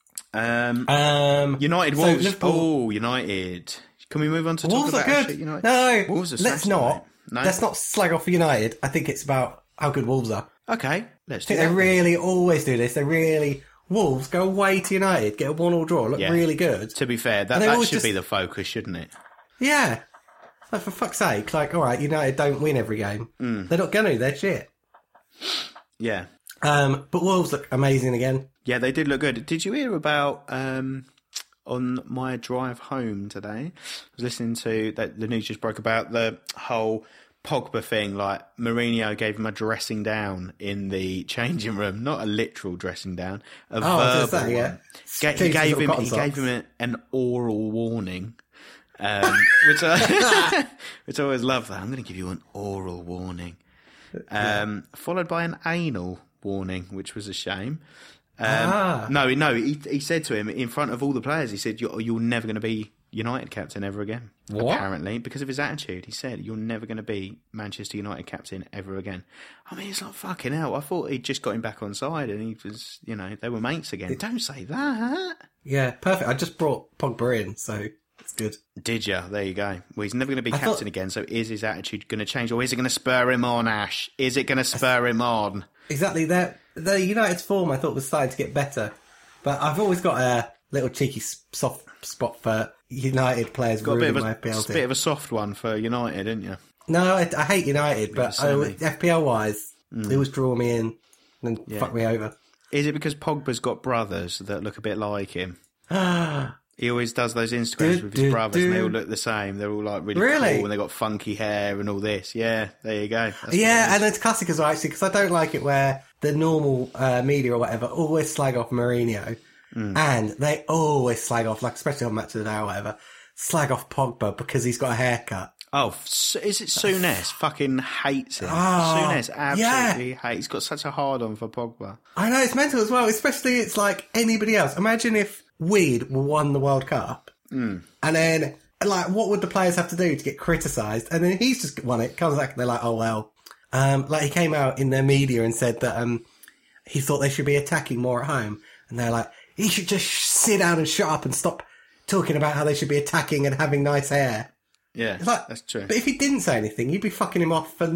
Um, Um, United so Wolves. Liverpool- Oh, United. Can we move on to Wolves talk are about good. actually United? No, Wolves are let's smashing, not. mate. No. Let's not slag off United. I think it's about how good Wolves are. Okay, let's I do think that. they really always do this. They really Wolves go away to United, get a one-all draw, look Yeah. really good. To be fair, that, And they that always should just- be the focus, shouldn't it? Yeah. Like, for fuck's sake, like, all right, United don't win every game. Mm. They're not going to. They're shit. Yeah. Um, but Wolves look amazing again. Yeah, they did look good. Did you hear about um, on my drive home today? I was listening to that. The news just broke about the whole Pogba thing. Like, Mourinho gave him a dressing down in the changing room, not a literal dressing down, a Oh, I was verbal gonna say, yeah. one. Ga- He Keeps his gave little him cotton he gave socks. him a, an oral warning. Um, which I which I always love that. I'm going to give you an oral warning, um, followed by an anal warning, which was a shame. Um, Ah. No, no, he he said to him in front of all the players, he said, "You're, you're never going to be United captain ever again." What? Apparently, because of his attitude, he said, "You're never going to be Manchester United captain ever again." I mean, it's like fucking hell. I thought he'd just got him back on side, and he was, you know, they were mates again. Don't say that. Yeah, perfect. I just brought Pogba in, so it's good. Did you? There you go. Well, he's never going to be I captain thought- again, so is his attitude going to change, or is it going to spur him on, Ash? Is it going to spur him on? Exactly. The, the United's form, I thought, was starting to get better. But I've always got a little cheeky s- soft spot for United players Got a bit ruining of my a, F P L a team. bit of a soft one for United, didn't you? No, I, I hate United, but same, I, mate. F P L-wise, Mm. they always draw me in and Yeah. fuck me over. Is it because Pogba's got brothers that look a bit like him? Ah, He always does those Instagrams Do, with his do, brothers, and they do. all look the same. They're all like really, Really? cool, and they got funky hair and all this. Yeah, there you go. That's what yeah, it and it's classic as well, actually, because I don't like it where the normal uh, media or whatever always slag off Mourinho, Mm. and they always slag off, like especially on Match of the Day or whatever, slag off Pogba because he's got a haircut. Oh, S- is it Souness? Fucking hates him. Oh, Souness absolutely hates. He's got such a hard on for Pogba. I know, it's mental as well, especially it's like anybody else. Imagine if Weed won the World Cup, Mm. and then, like, what would the players have to do to get criticised? And then he's just won it, comes back, and they're like, oh, well. Um, like, he came out in their media and said that um, he thought they should be attacking more at home. And they're like, he should just sit down and shut up and stop talking about how they should be attacking and having nice hair. Yeah, It's like, that's true. But if he didn't say anything, you'd be fucking him off for not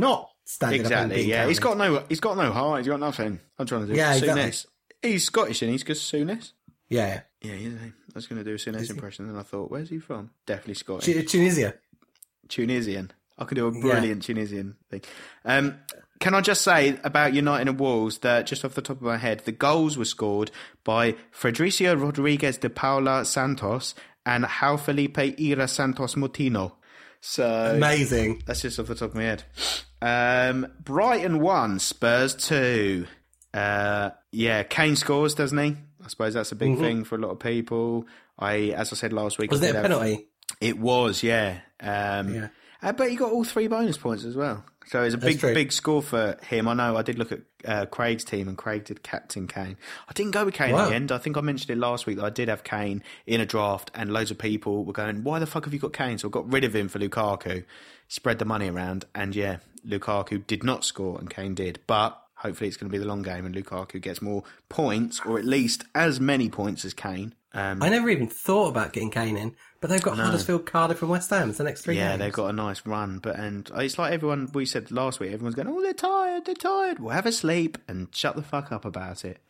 standing up and Exactly. being Yeah, carried. he's got no. He's got no heart. He's got nothing. I'm trying to do. Yeah, Souness. exactly. He's Scottish, and he's because Souness. Yeah, yeah. Yeah, he's, I was going to do a Souness impression, and then I thought, where's he from? Definitely Scottish. Tu- Tunisia. Tunisian. I could do a brilliant yeah. Tunisian thing. Um, can I just say about United and Wolves that, just off the top of my head, the goals were scored by Fredricio Rodriguez de Paula Santos and João Felipe Ira Santos Moutinho. So amazing. That's just off the top of my head. Um, Brighton one, Spurs two. Uh, yeah, Kane scores, doesn't he? I suppose that's a big mm-hmm. thing for a lot of people. I, as I said last week, was there a penalty? Have, it was, yeah. Um, yeah. Uh, but he got all three bonus points as well. So it's a big, big score for him. I know I did look at uh, Craig's team, and Craig did captain Kane. I didn't go with Kane wow. at the end. I think I mentioned it last week that I did have Kane in a draft, and loads of people were going, why the fuck have you got Kane? So I got rid of him for Lukaku, spread the money around, and yeah, Lukaku did not score and Kane did. But hopefully it's going to be the long game and Lukaku gets more points, or at least as many points as Kane. Um, I never even thought about getting Kane in, but they've got no. Huddersfield, Cardiff and West Ham for the next three yeah, games. They've got a nice run, but and it's like everyone, we said last week, everyone's going, oh, they're tired, they're tired. Well, have a sleep and shut the fuck up about it.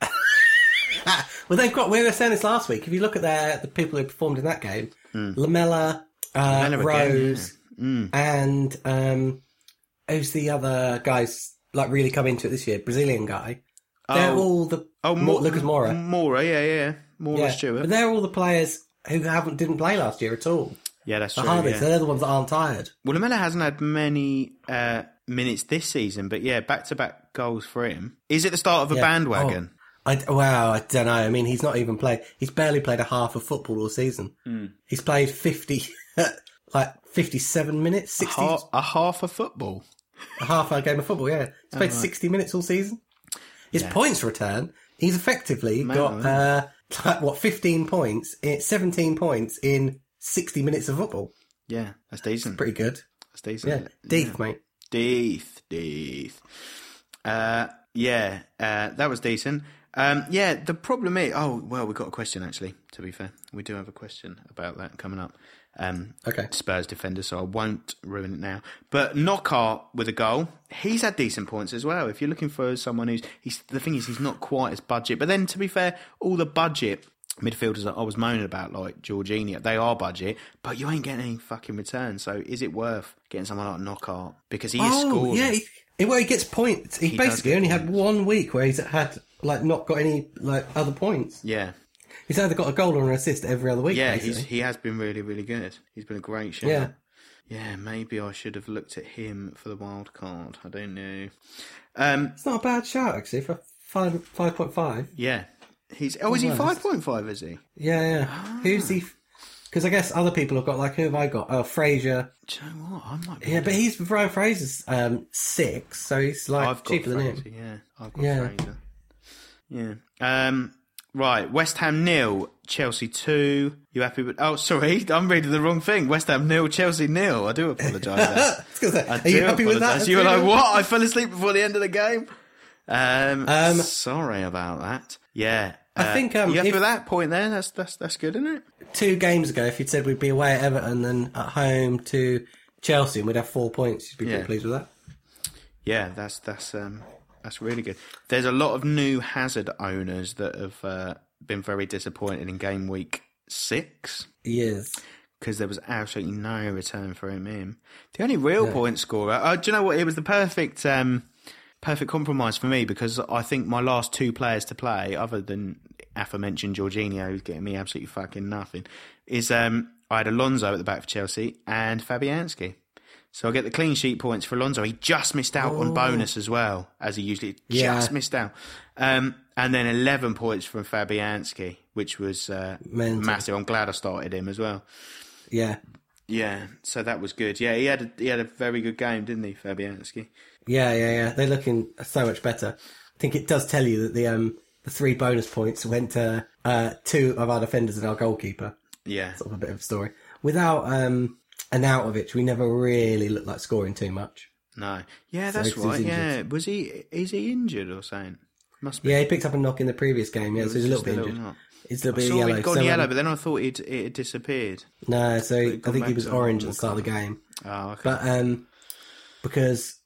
Well, they've got, we were saying this last week, if you look at their, the people who performed in that game, mm. Lamella, uh, Lamella Rose, again, yeah. mm. and um, who's the other guys like really come into it this year? Brazilian guy. They're oh. all the... Oh, Mo- Lucas Moura. Moura, yeah, yeah. Moura yeah. Stewart. But they're all the players who haven't didn't play last year at all. Yeah, that's the true. Hardest. Yeah. They're the ones that aren't tired. Well, Lamella hasn't had many uh, minutes this season, but yeah, back-to-back goals for him. Is it the start of a yeah. bandwagon? Oh, I, wow, I don't know. I mean, he's not even played... He's barely played a half of football all season. Mm. He's played fifty... like fifty-seven minutes, sixty... A, ha- a half of football? A half a game of football, yeah. He's played oh, right. sixty minutes all season. His yeah. points return... He's effectively Man, got, uh, like, what, fifteen points, seventeen points in sixty minutes of football. Yeah, that's decent. That's pretty good. That's decent. Yeah, Deeth, yeah. mate. Deeth, Deeth. Uh, yeah, uh, that was decent. Um, yeah, the problem is... Oh, well, we've got a question, actually, to be fair. We do have a question about that coming up. Um, okay. Spurs defender, so I won't ruin it now. But Knockaert with a goal, he's had decent points as well. If you're looking for someone who's, he's the thing is he's not quite as budget. But then to be fair, all the budget midfielders that I was moaning about, like Jorginho, they are budget, but you ain't getting any fucking return. So is it worth getting someone like Knockaert because he is oh, scoring? Yeah, he, well, he gets points. He, he basically only had one week where he's had like not got any like other points. Yeah. He's either got a goal or an assist every other week. Yeah, he's, he has been really, really good. He's been a great shout. Yeah. Yeah, maybe I should have looked at him for the wild card. I don't know. Um, it's not a bad shout, actually, for five, five point five. Yeah. He's Oh, is he five point five, is he? Yeah, yeah. Ah. Who's he... Because I guess other people have got, like, who have I got? Oh, Fraser. Do you know what? I might be... Yeah, but he's... Ryan Fraser's um, six, so he's, like, I've cheaper got than Fraser, him. Yeah, I've got yeah. Fraser. Yeah. Um... Right, West Ham nil, Chelsea two. You happy with... Oh, sorry, I'm reading the wrong thing. West Ham nil, Chelsea nil. I do apologise. Say, I are you happy apologise. with that? You were like, what? I fell asleep before the end of the game? Um, um, sorry about that. Yeah. I uh, think... Um, you happy if, with that point there? That's, that's, that's good, isn't it? Two games ago, if you'd said we'd be away at Everton and at home to Chelsea and we'd have four points, you'd be yeah. pretty pleased with that. Yeah, that's... that's um. That's really good. There's a lot of new Hazard owners that have uh, been very disappointed in game week six. Yes. Because there was absolutely no return for him in. The only real yeah. point scorer... Uh, do you know what? It was the perfect um, perfect compromise for me because I think my last two players to play, other than aforementioned Jorginho, who's getting me absolutely fucking nothing, is um, I had Alonso at the back for Chelsea and Fabianski. So I get the clean sheet points for Alonso. He just missed out oh. on bonus as well, as he usually yeah. just missed out. Um, and then eleven points from Fabianski, which was uh, massive. I'm glad I started him as well. Yeah. Yeah, so that was good. Yeah, he had a, he had a very good game, didn't he, Fabianski? Yeah, yeah, yeah. They're looking so much better. I think it does tell you that the um the three bonus points went to uh, two of our defenders and our goalkeeper. Yeah. Sort of a bit of a story. Without... um. And out of it, we never really looked like scoring too much. No. Yeah, that's so right. Yeah. Was he, is he injured or something? Must be. Yeah, he picked up a knock in the previous game. Yeah, so he's a little bit injured. Little it's a little bit I saw yellow. he'd gone so, yellow, um, but then I thought it it had disappeared. No, so I think he was orange at the start of the game. Oh, okay. But um, because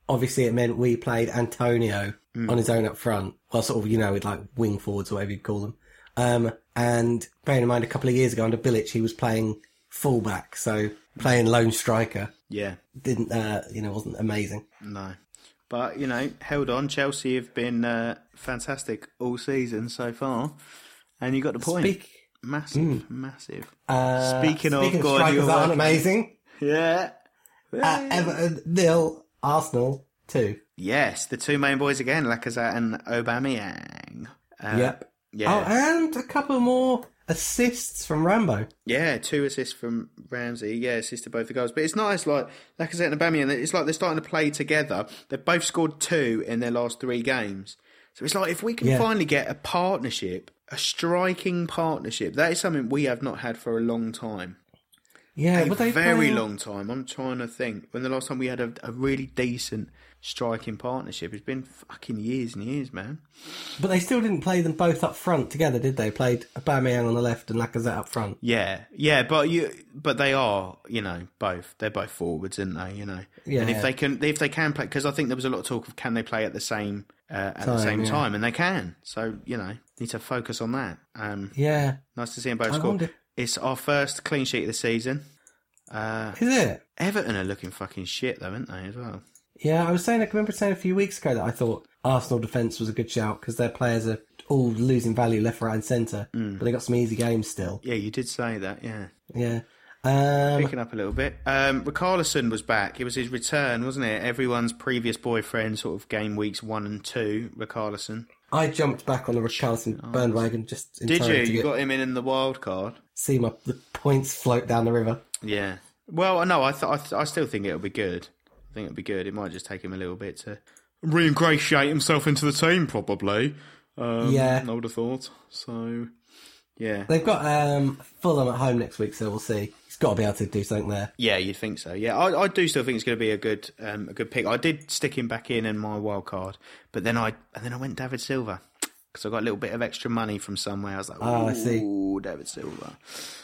obviously it meant we played Antonio mm. on his own up front. Well, sort of, you know, with like wing forwards or whatever you'd call them. Um, and bearing in mind a couple of years ago under Bilic, he was playing fullback, so playing lone striker. Yeah. Didn't, uh, you know, wasn't amazing. No. But, you know, held on. Chelsea have been uh, fantastic all season so far. And you got the point. Speak- massive, mm. massive. Uh, speaking, speaking of, of strikers that aren't amazing. Yeah. Uh, Everton nil, Arsenal two. Yes, the two main boys again, Lacazette and Aubameyang. Uh, yep. Yeah. Oh, and a couple more assists from Rambo. Yeah, two assists from Ramsey. Yeah, assisted both the goals. But it's nice, like, Lacazette and Aubameyang, it's like they're starting to play together. They've both scored two in their last three games. So it's like, if we can yeah. finally get a partnership, a striking partnership, that is something we have not had for a long time. Yeah, a but they very play... long time. I'm trying to think. When the last time we had a, a really decent striking partnership, it's been fucking years and years, man. But they still didn't play them both up front together, did they? Played Aubameyang on the left and Lacazette up front. Yeah, yeah, but you, but they are, you know, both. They're both forwards, aren't they? You know, yeah. And if they can, if they can play, because I think there was a lot of talk of can they play at the same uh, at time, the same yeah. time, and they can. So you know, need to focus on that. Um, yeah, nice to see them both score. Wonder... It's our first clean sheet of the season. Uh, Is it? Everton are looking fucking shit though, aren't they, as well? Yeah, I was saying, I remember saying a few weeks ago that I thought Arsenal defence was a good shout because their players are all losing value left, right and centre, mm. but they got some easy games still. Yeah, you did say that, yeah. Yeah. Um, Picking up a little bit. Um, Richarlison was back. It was his return, wasn't it? Everyone's previous boyfriend, sort of game weeks one and two, Richarlison. I jumped back on the Richarlison oh, bandwagon just in did time you? to You get, got him in in the wild card? See my the points float down the river. Yeah. Well, no, I, th- I, th- I still think it'll be good. I think it'll be good. It might just take him a little bit to reingratiate himself into the team, probably. Um, yeah. I would have thought. So, yeah. They've got um, Fulham at home next week, so we'll see. He's got to be able to do something there. Yeah, you'd think so. Yeah, I, I do still think it's going to be a good um, a good pick. I did stick him back in in my wild card, but then I and then I went David Silva because I got a little bit of extra money from somewhere. I was like, oh, I see. David Silva.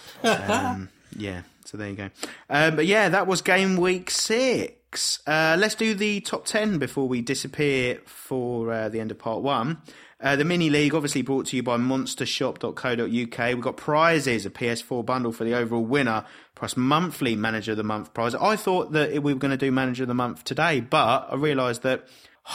um, yeah, so there you go. Um, but yeah, that was game week six. Uh, let's do the top ten before we disappear for uh, the end of part one. Uh, the mini league, obviously brought to you by monster shop dot co dot uk. We've got prizes, a P S four bundle for the overall winner, plus monthly manager of the month prize. I thought that we were going to do manager of the month today, but I realised that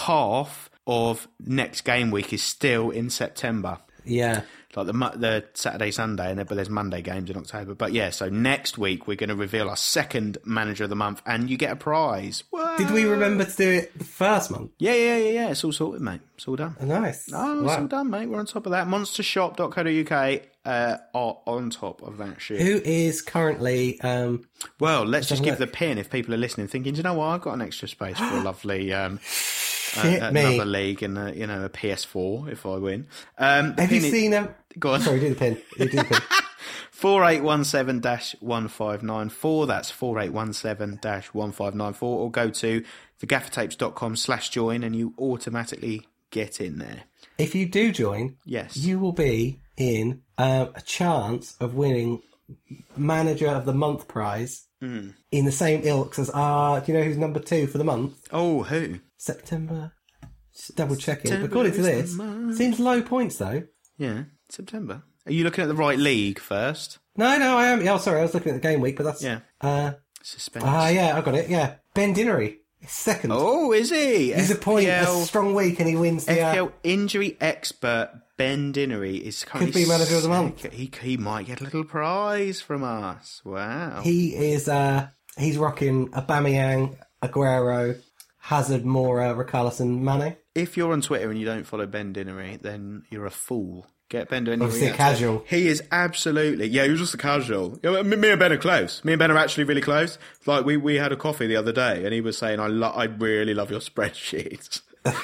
half of next game week is still in September. Yeah. Like the the Saturday, Sunday, and then, but there's Monday games in October. But yeah, so next week we're going to reveal our second manager of the month, and you get a prize. Whoa. Did we remember to do it the first month? Yeah, yeah, yeah, yeah. It's all sorted, mate. It's all done. Oh, nice. Oh, it's wow. all done, mate. We're on top of that. monster shop dot co dot uk uh, are on top of that shit. Who is currently... Um, well, let's just give look. the pin if people are listening, thinking, do you know what? I've got an extra space for a lovely... Um, Shit uh, me. Another league and a, you know a P S four if I win. Um, Have you is... seen them? Go on. Sorry, do the pin. You do the pin. four eight one seven dash one five nine four. That's four eight one seven dash one five nine four. Or go to the gaffer tapes dot com slash join and you automatically get in there. If you do join, yes, you will be in uh, a chance of winning Manager of the Month prize. Mm. In the same ilks as, uh, do you know who's number two for the month? Oh, who? September. Just double checking. September According to this, seems low points though. Yeah, September. Are you looking at the right league first? No, no, I am. Yeah, oh, sorry, I was looking at the game week, but that's... Yeah. Uh, Suspense. Ah, uh, yeah, I got it, yeah. Ben Dinnery, second. Oh, is he? He's F P L, a point, a strong week, and he wins the... F P L uh, injury expert Ben Dinnery is currently... Could be manager of the month. He, he might get a little prize from us. Wow. He is... Uh, he's rocking Aubameyang, Aguero, Hazard, Moura, Richarlison, Mane. If you're on Twitter and you don't follow Ben Dinnery, then you're a fool. Get Ben Dinnery. Obviously a casual. He is absolutely... Yeah, he was just a casual. You know, me and Ben are close. Me and Ben are actually really close. Like, we, we had a coffee the other day and he was saying, I lo- I really love your spreadsheets.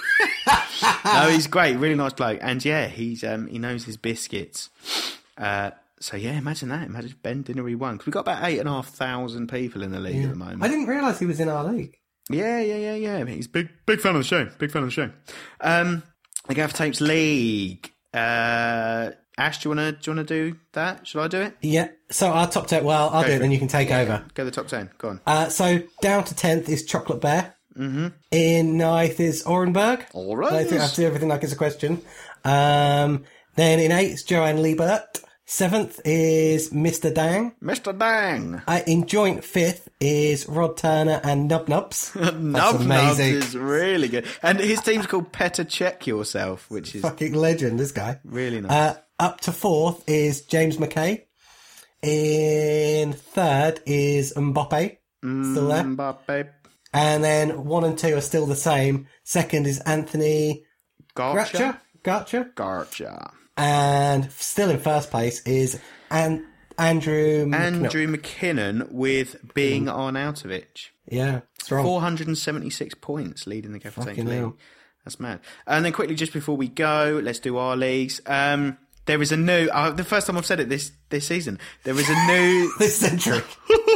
No, he's great. Really nice bloke. And yeah, he's um, he knows his biscuits. Uh, so yeah, imagine that. Imagine if Ben Dinnery won. Because we've got about eight and a half thousand people in the league yeah. at the moment. I didn't realise he was in our league. Yeah, yeah, yeah, yeah. He's big, big fan of the show. Big fan of the show. Um, the Gaffer Tapes League. Uh, Ash, do you want to do you want to do that? Should I do it? Yeah. So our top ten. Well, I'll Go do it, it. then you can take yeah, over. Go the top ten. Go on. Uh, so down to tenth is Chocolate Bear. Mm-hmm. In ninth is Orenberg. All right. I think I have to do everything like it's a question. Um, then in eighth is Joanne Liebert. Seventh is Mister Dang. Mister Dang. Uh, in joint fifth is Rod Turner and Nub Nubs. Nub Nubs is really good. And his team's called Petter Check Yourself, which is... Fucking legend, this guy. Really nice. Uh, up to fourth is James McKay. In third is Mbappe. Still there. Mbappe. And then one and two are still the same. Second is Anthony Garcha. Garcha. Garcha. And still in first place is An- Andrew McKinnon. Andrew McKinnon with Being mm. Arnautovic. Yeah, strong. four hundred seventy-six points leading the Gaffer Tapes League. Hell. That's mad. And then quickly, just before we go, let's do our leagues. Um, there is a new... Uh, the first time I've said it this, this season. There is a new... this century.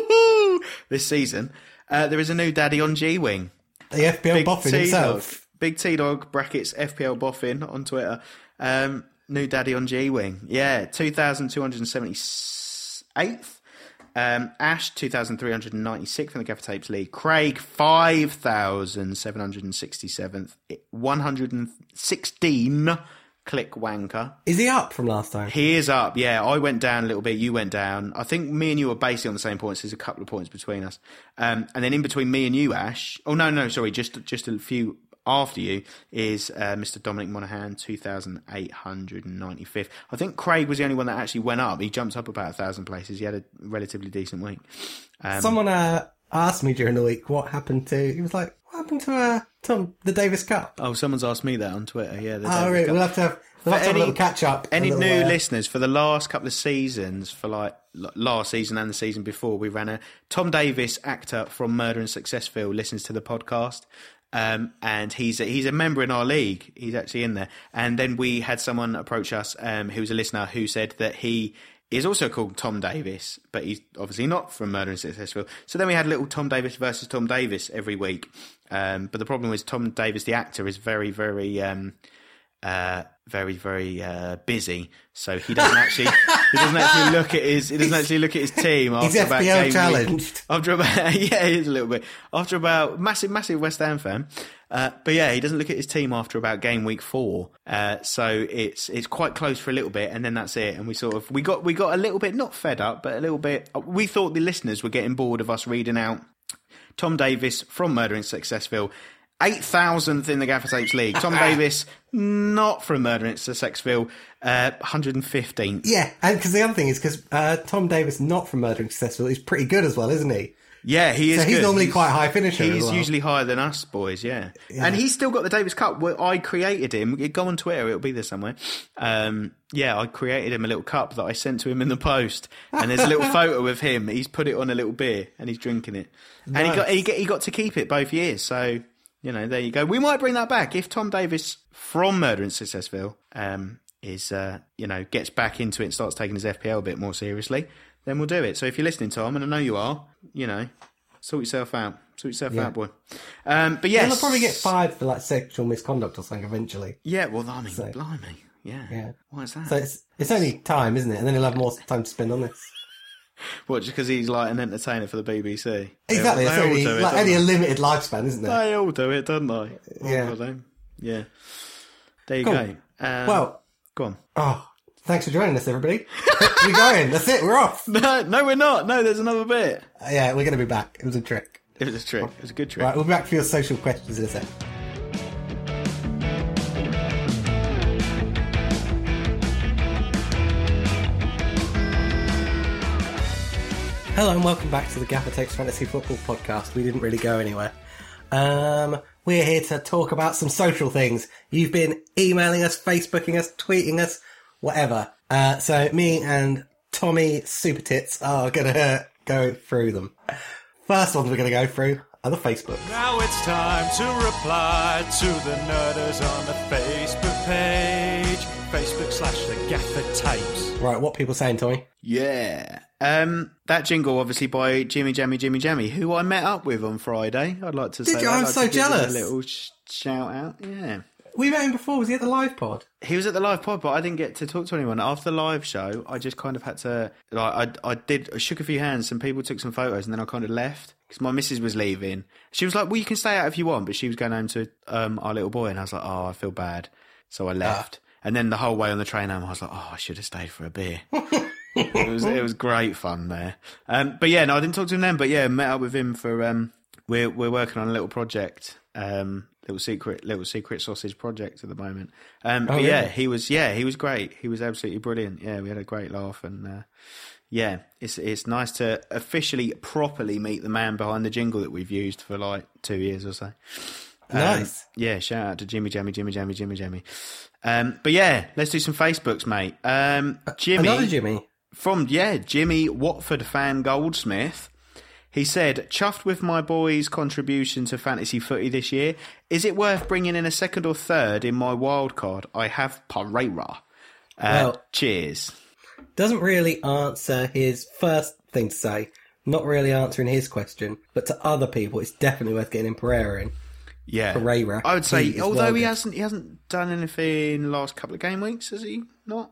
this season. Uh, there is a new daddy on G-Wing. The F P L Boffin himself. Big T-Dog, brackets F P L Boffin on Twitter. Um... New daddy on G-Wing. Yeah, two thousand two hundred seventy-eighth. Um, Ash, two thousand three hundred ninety-sixth in the Gaffer Tapes League. Craig, five thousand seven hundred sixty-seventh. one hundred sixteen. Click Wanker. Is he up from last time? He is up, yeah. I went down a little bit, you went down. I think me and you were basically on the same points. There's a couple of points between us. Um, and then in between me and you, Ash... Oh, no, no, sorry, just just a few... After you is uh, Mister Dominic Monaghan, two thousand eight hundred ninety-fifth. I think Craig was the only one that actually went up. He jumped up about a thousand places. He had a relatively decent week. Um, Someone uh, asked me during the week what happened to... He was like, what happened to uh, Tom, the Davis Cup? Oh, someone's asked me that on Twitter. Yeah, the oh, Davis really? Cup. We'll have to have, we'll have, to have any, a little catch-up. Any little, new uh... listeners, for the last couple of seasons, for like last season and the season before, we ran a... Tom Davis, actor from Murder and Successville, listens to the podcast. Um, and he's a, he's a member in our league. He's actually in there. And then we had someone approach us um, who was a listener who said that he is also called Tom Davis, but he's obviously not from Murder and Successful. So then we had a little Tom Davis versus Tom Davis every week. Um, but the problem is Tom Davis, the actor, is very, very... Um, uh, very, very uh, busy, so he doesn't actually he doesn't actually look at his he doesn't actually look at his team after He's about F P L game challenged. Week. After about yeah, he is a little bit after about massive, massive West Ham fan. Uh, but yeah, he doesn't look at his team after about game week four. Uh, so it's it's quite close for a little bit, and then that's it. And we sort of we got we got a little bit not fed up, but a little bit. We thought the listeners were getting bored of us reading out Tom Davis from Murder and Successville. eight thousandth in the Gaffer Tapes League. Tom Davis, not from Murder in Successville, uh, one hundred fifteenth. Yeah, and because the other thing is because uh, Tom Davis, not from Murder and Successful, is pretty good as well, isn't he? Yeah, he is so he's good. normally he's, quite a high finisher He's as well. usually higher than us boys, yeah. yeah. And he's still got the Davis Cup. Well, I created him. Go on Twitter, it'll be there somewhere. Um, yeah, I created him a little cup that I sent to him in the post. And there's a little photo of him. He's put it on a little beer and he's drinking it. Nice. And he got, he, got, he got to keep it both years, so... You know, there you go. We might bring that back if Tom Davis from Murder and Successville um, is, uh, you know, gets back into it and starts taking his F P L a bit more seriously. Then we'll do it. So if you're listening, Tom, and I know you are, you know, sort yourself out, sort yourself yeah. out, boy. Um, but yes, he'll probably get fired for like sexual misconduct or something eventually. Yeah, well, I mean, so, blimey, yeah, yeah. Why is that? So it's it's only time, isn't it? And then he'll have more time to spend on this. What, just because he's like an entertainer for the B B C? Exactly. They, it's they only, all do it, like only they? a limited lifespan, isn't there? They all do it, don't they? All yeah. Them. Yeah. There you cool. go. Um, well, go on. Oh, thanks for joining us, everybody. We're going. That's it. We're off. No, no, we're not. No, there's another bit. Uh, yeah, we're going to be back. It was a trick. It was a trick. It was a good trick. Right, we'll be back for your social questions in a sec. Hello and welcome back to the Gaffer Takes Fantasy Football Podcast. We didn't really go anywhere. Um, we're here to talk about some social things. You've been emailing us, Facebooking us, tweeting us, whatever. Uh, so me and Tommy Super Tits are going to go through them. First ones we're going to go through are the Facebook. Now it's time to reply to the nerders on the Facebook page. Facebook slash the Gaffer Tapes. Right, what people saying, Tommy? Yeah. Um, that jingle, obviously, by Jimmy Jammy Jimmy Jammy, who I met up with on Friday. I'd like to Did say you? that. I'm like so to give him jealous. A little sh- shout out. Yeah. we met him before. Was he at the live pod? He was at the live pod, but I didn't get to talk to anyone. After the live show, I just kind of had to, like, I I did, I shook a few hands, some people took some photos, and then I kind of left, because my missus was leaving. She was like, well, you can stay out if you want, but she was going home to um, our little boy, and I was like, oh, I feel bad. So I left. Ah. And then the whole way on the train home, I was like, oh, I should have stayed for a beer. it was it was great fun there. Um, but yeah, no, I didn't talk to him then, but yeah, met up with him for, um, we're, we're working on a little project, um, little secret, little secret sausage project at the moment. Um, oh, but yeah, yeah, he was, yeah, he was great. He was absolutely brilliant. Yeah, we had a great laugh, and uh, yeah, it's it's nice to officially, properly meet the man behind the jingle that we've used for like two years or so. Nice. Um, yeah, shout out to Jimmy Jammy, Jimmy Jammy, Jimmy Jammy. Um, but yeah, let's do some Facebooks, mate. Um, Jimmy, another Jimmy from yeah, Jimmy Watford fan Goldsmith. He said, chuffed with my boys' contribution to fantasy footy this year. Is it worth bringing in a second or third in my wild card? I have Pereira. Uh, well, cheers. Doesn't really answer his first thing to say. Not really answering his question, but to other people, it's definitely worth getting in Pereira in. Yeah, Pereira. I would say, he although well he good. hasn't, he hasn't done anything in the last couple of game weeks, has he? Not.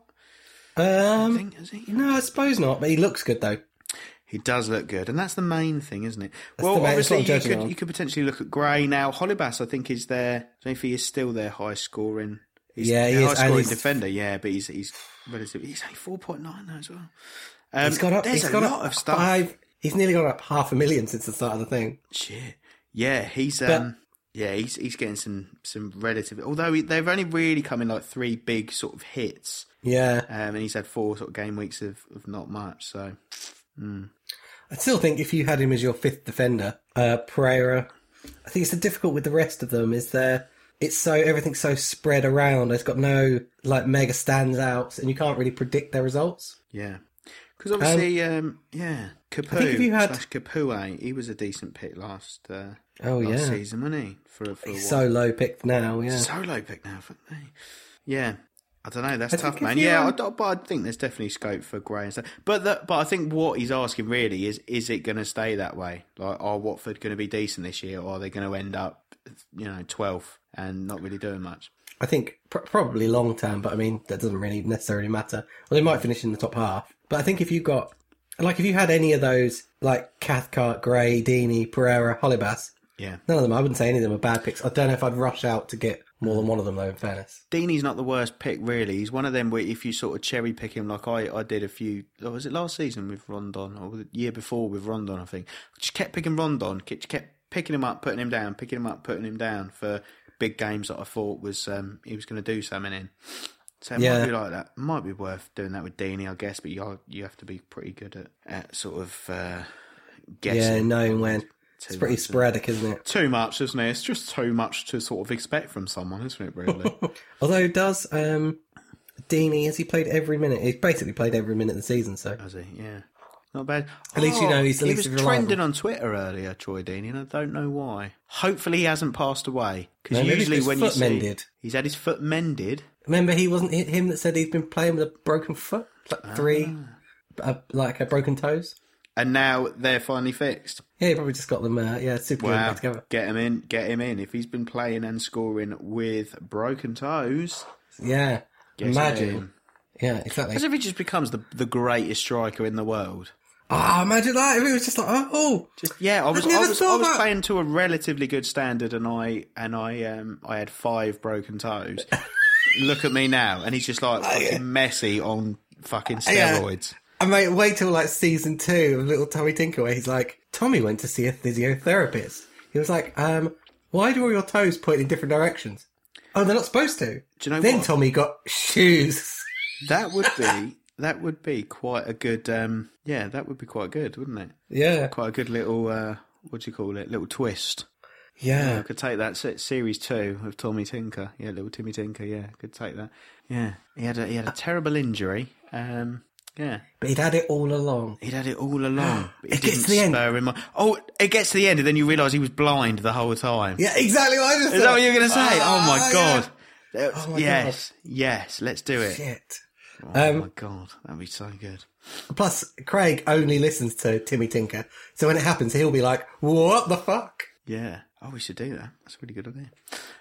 Um, I think, has he? No, I suppose not. But he looks good though. He does look good, and that's the main thing, isn't it? That's well, main, obviously, you could, on. you could potentially look at Gray now. Hollybass, I think, is there. I don't know if he is still their high scoring. He's yeah, he high is. scoring he's, defender. Yeah, but he's he's relatively. He's only four point nine now as well. Um, he's got up. There's he's a got lot up of stuff. Five, he's nearly got up half a million since the start of the thing. Shit. Yeah, he's. But, um Yeah, he's he's getting some some relative. Although he, they've only really come in like three big sort of hits. Yeah, um, and he's had four sort of game weeks of, of not much. So, mm. I still think if you had him as your fifth defender, uh, Pereira, I think it's the difficult with the rest of them is there. It's so everything's so spread around. It's got no like mega standouts, and you can't really predict their results. Yeah, because obviously, um, um, yeah, Capu had... slash Capoue, he was a decent pick last. Uh, Oh last yeah, season, wasn't he? For, for He's so low picked now. Yeah, so low picked now. For me. Yeah, I don't know. That's I tough, man. Yeah, um... I, but I think there's definitely scope for Gray and stuff. But the, but I think what he's asking really is: is it going to stay that way? Like, are Watford going to be decent this year, or are they going to end up, you know, twelfth and not really doing much? I think pr- probably long term, but I mean that doesn't really necessarily matter. Well, they might finish in the top half, but I think if you got like if you had any of those like Cathcart, Gray, Deeney, Pereira, Hollybass. Yeah. None of them. I wouldn't say any of them are bad picks. I don't know if I'd rush out to get more than one of them, though, in fairness. Deeney's not the worst pick, really. He's one of them where if you sort of cherry pick him, like I, I did a few... Oh, was it last season with Rondon? Or the year before with Rondon, I think. I just kept picking Rondon. Kept picking him up, putting him down, picking him up, putting him down for big games that I thought was um, he was going to do something in. So it yeah. might be like that. It might be worth doing that with Deeney, I guess, but you are, you have to be pretty good at, at sort of uh, guessing. Yeah, knowing when... Too it's pretty much, sporadic, isn't it? Too much, isn't it? It's just too much to sort of expect from someone, isn't it, really? Although, does um, Deeney, has he played every minute? He's basically played every minute of the season, so... Has he? Yeah. Not bad. At least oh, you know he's at he least was trending on Twitter earlier, Troy Deeney, and I don't know why. Hopefully he hasn't passed away. Because no, usually when you see... mended. He's had his foot mended. Remember, he wasn't him that said he'd been playing with a broken foot? Like three, ah. uh, like a broken toes? And now they're finally fixed. Yeah, he probably just got them, uh, yeah, super wow. good together. Get him in, get him in. If he's been playing and scoring with broken toes... Yeah, imagine. Yeah, exactly. As if he just becomes the, the greatest striker in the world. Oh, imagine that. If it was just like, oh, oh. Just, yeah, I was I, I was, I was that. playing to a relatively good standard and I and I um I had five broken toes. Look at me now, and he's just like fucking uh, yeah. Messi on fucking steroids. Yeah. And mate, wait till like season two of Little Tommy Tinker where he's like, Tommy went to see a physiotherapist. He was like, um, why do all your toes point in different directions? Oh, they're not supposed to. Do you know then what? Tommy got shoes. That would be that would be quite a good um yeah, that would be quite good, wouldn't it? Yeah. Quite a good little uh what do you call it? Little twist. Yeah. yeah I could take that series two of Tommy Tinker. Yeah, little Timmy Tinker, yeah, could take that. Yeah. He had a he had a terrible injury. Um Yeah. But he'd had it all along. He'd had it all along. But it gets to the end. Him on. Oh, it gets to the end and then you realise he was blind the whole time. Yeah, exactly what I just Is thought. that what you're going to say? Oh, oh my God. Yeah. Oh my yes. God. Yes, let's do it. Shit. Oh um, my God. That'd be so good. Plus, Craig only listens to Timmy Tinker. So when it happens, he'll be like, what the fuck? Yeah. Oh, we should do that. That's a really good idea.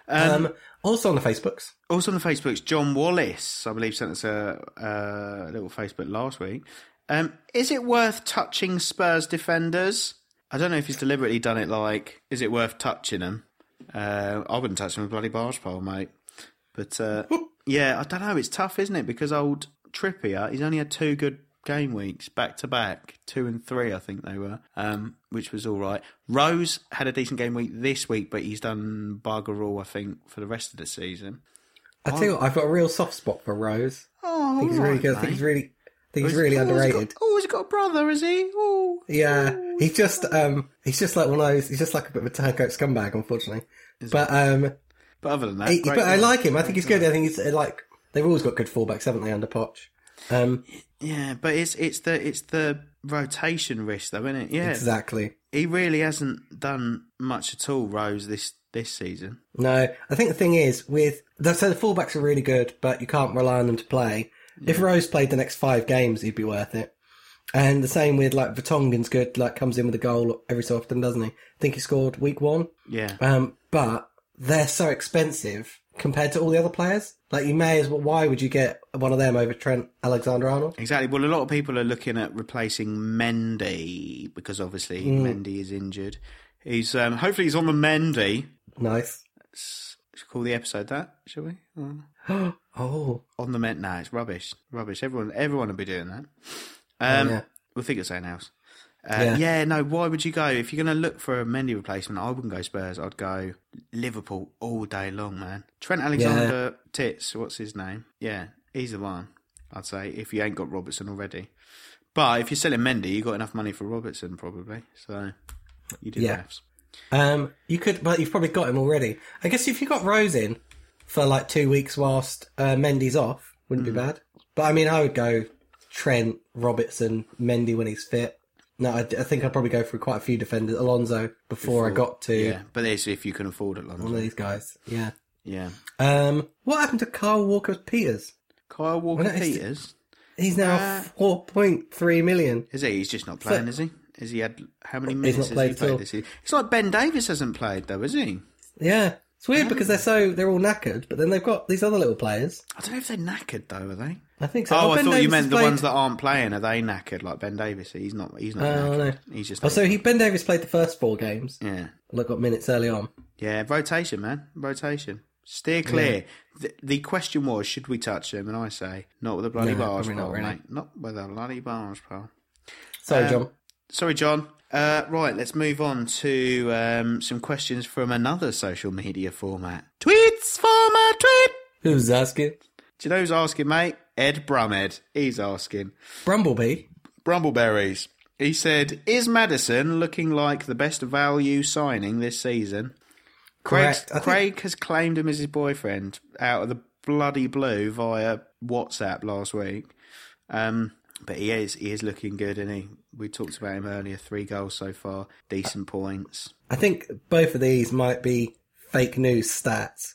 Um, also on the Facebooks. Also on the Facebooks, John Wallace, I believe, sent us a, a little Facebook last week. Um, is it worth touching Spurs defenders? I don't know if he's deliberately done it like, is it worth touching them? Uh, I wouldn't touch them with a bloody barge pole, mate. But, uh, yeah, I don't know. It's tough, isn't it? Because old Trippier, he's only had two good game weeks back to back, two and three, I think they were, um, which was all right. Rose had a decent game week this week, but he's done bugger all, I think, for the rest of the season. I tell you what, I've got a real soft spot for Rose. Oh, I think he's right, really good. mate. I think he's really, I think he's Oh, really oh, underrated. He's got, oh, he's got a brother, is he? Oh, Yeah, he's just, um, he's just like one of those. He's just like a bit of a turncoat scumbag, unfortunately. But, um, but other than that, he, great but I guy. like him. I think he's good. I think he's uh, like they've always got good fullbacks, haven't they, under Poch? Um, Yeah, but it's it's the it's the rotation risk, though, isn't it? Yeah, exactly. he really hasn't done much at all, Rose, this this season. No, I think the thing is with the, so the fullbacks are really good, but you can't rely on them to play. If Rose played the next five games, he'd be worth it. And the same with like Vertonghen's good, like comes in with a goal every so often, doesn't he? I think he scored week one. Yeah, Um, but they're so expensive compared to all the other players. Like you may as well. Why would you get one of them over Trent Alexander-Arnold? exactly. Well, a lot of people are looking at replacing Mendy because obviously Mm. Mendy is injured. He's um, hopefully he's on the Mendy. Nice. Let's call the episode that, shall we? Oh. Oh, On the Mendy. No, it's rubbish. Rubbish. Everyone, everyone will be doing that. Um, Oh, yeah. We'll think of something else. Uh, Yeah. yeah. no, why would you go? If you're going to look for a Mendy replacement, I wouldn't go Spurs. I'd go Liverpool all day long, man. Trent Alexander Tits, what's his name? Yeah, he's the one, I'd say, if you ain't got Robertson already. But if you're selling Mendy, you've got enough money for Robertson, probably. So you do Yeah. maths. um, you could, but you've probably got him already. I guess if you got Rose in for like two weeks whilst uh, Mendy's off, wouldn't Mm. be bad. But I mean, I would go Trent, Robertson, Mendy when he's fit. No, I, I think I'd probably go through quite a few defenders. Alonso before, I got to Yeah, but there's if you can afford it, one of London. these guys. Yeah. Yeah. Um, what happened to Kyle Walker-Peters? Kyle Well, that is- Walker-Peters? He's now Uh, four point three million. Is he? He's just not playing, So- is he? Has he had how many He's minutes not has he played at played all. this season? It's like Ben Davies hasn't played though, is he? Yeah. It's weird because they're so, they're all knackered, but then they've got these other little players. I don't know if they're knackered though, are they? I think so. Oh, I Ben thought you Davies meant has the played- ones that aren't playing. Are they knackered like Ben Davies? He's not. He's not. Oh, knackered. no. He's just. Oh, so he, Ben Davies played the first four games. yeah, Look, got minutes early on. yeah. Rotation, man. Rotation. Steer clear. The, the question was, should we touch him? And I say, not with a bloody No, bars probably not pole, really. mate. Not with a bloody bars pole. Sorry, Um, John. Sorry, John. Uh, right, let's move on to um, some questions from another social media format. Tweets format tweet. Who's asking? Do you know who's asking, mate? Ed Brumhead. He's asking. Brumblebee. Brumbleberries. He said, is Maddison looking like the best value signing this season? Craig's, Correct. I think- Craig has claimed him as his boyfriend out of the bloody blue via WhatsApp last week. Um, but he is he is looking good, isn't he? We talked about him earlier. Three goals so far. Decent points. I think both of these might be fake news stats.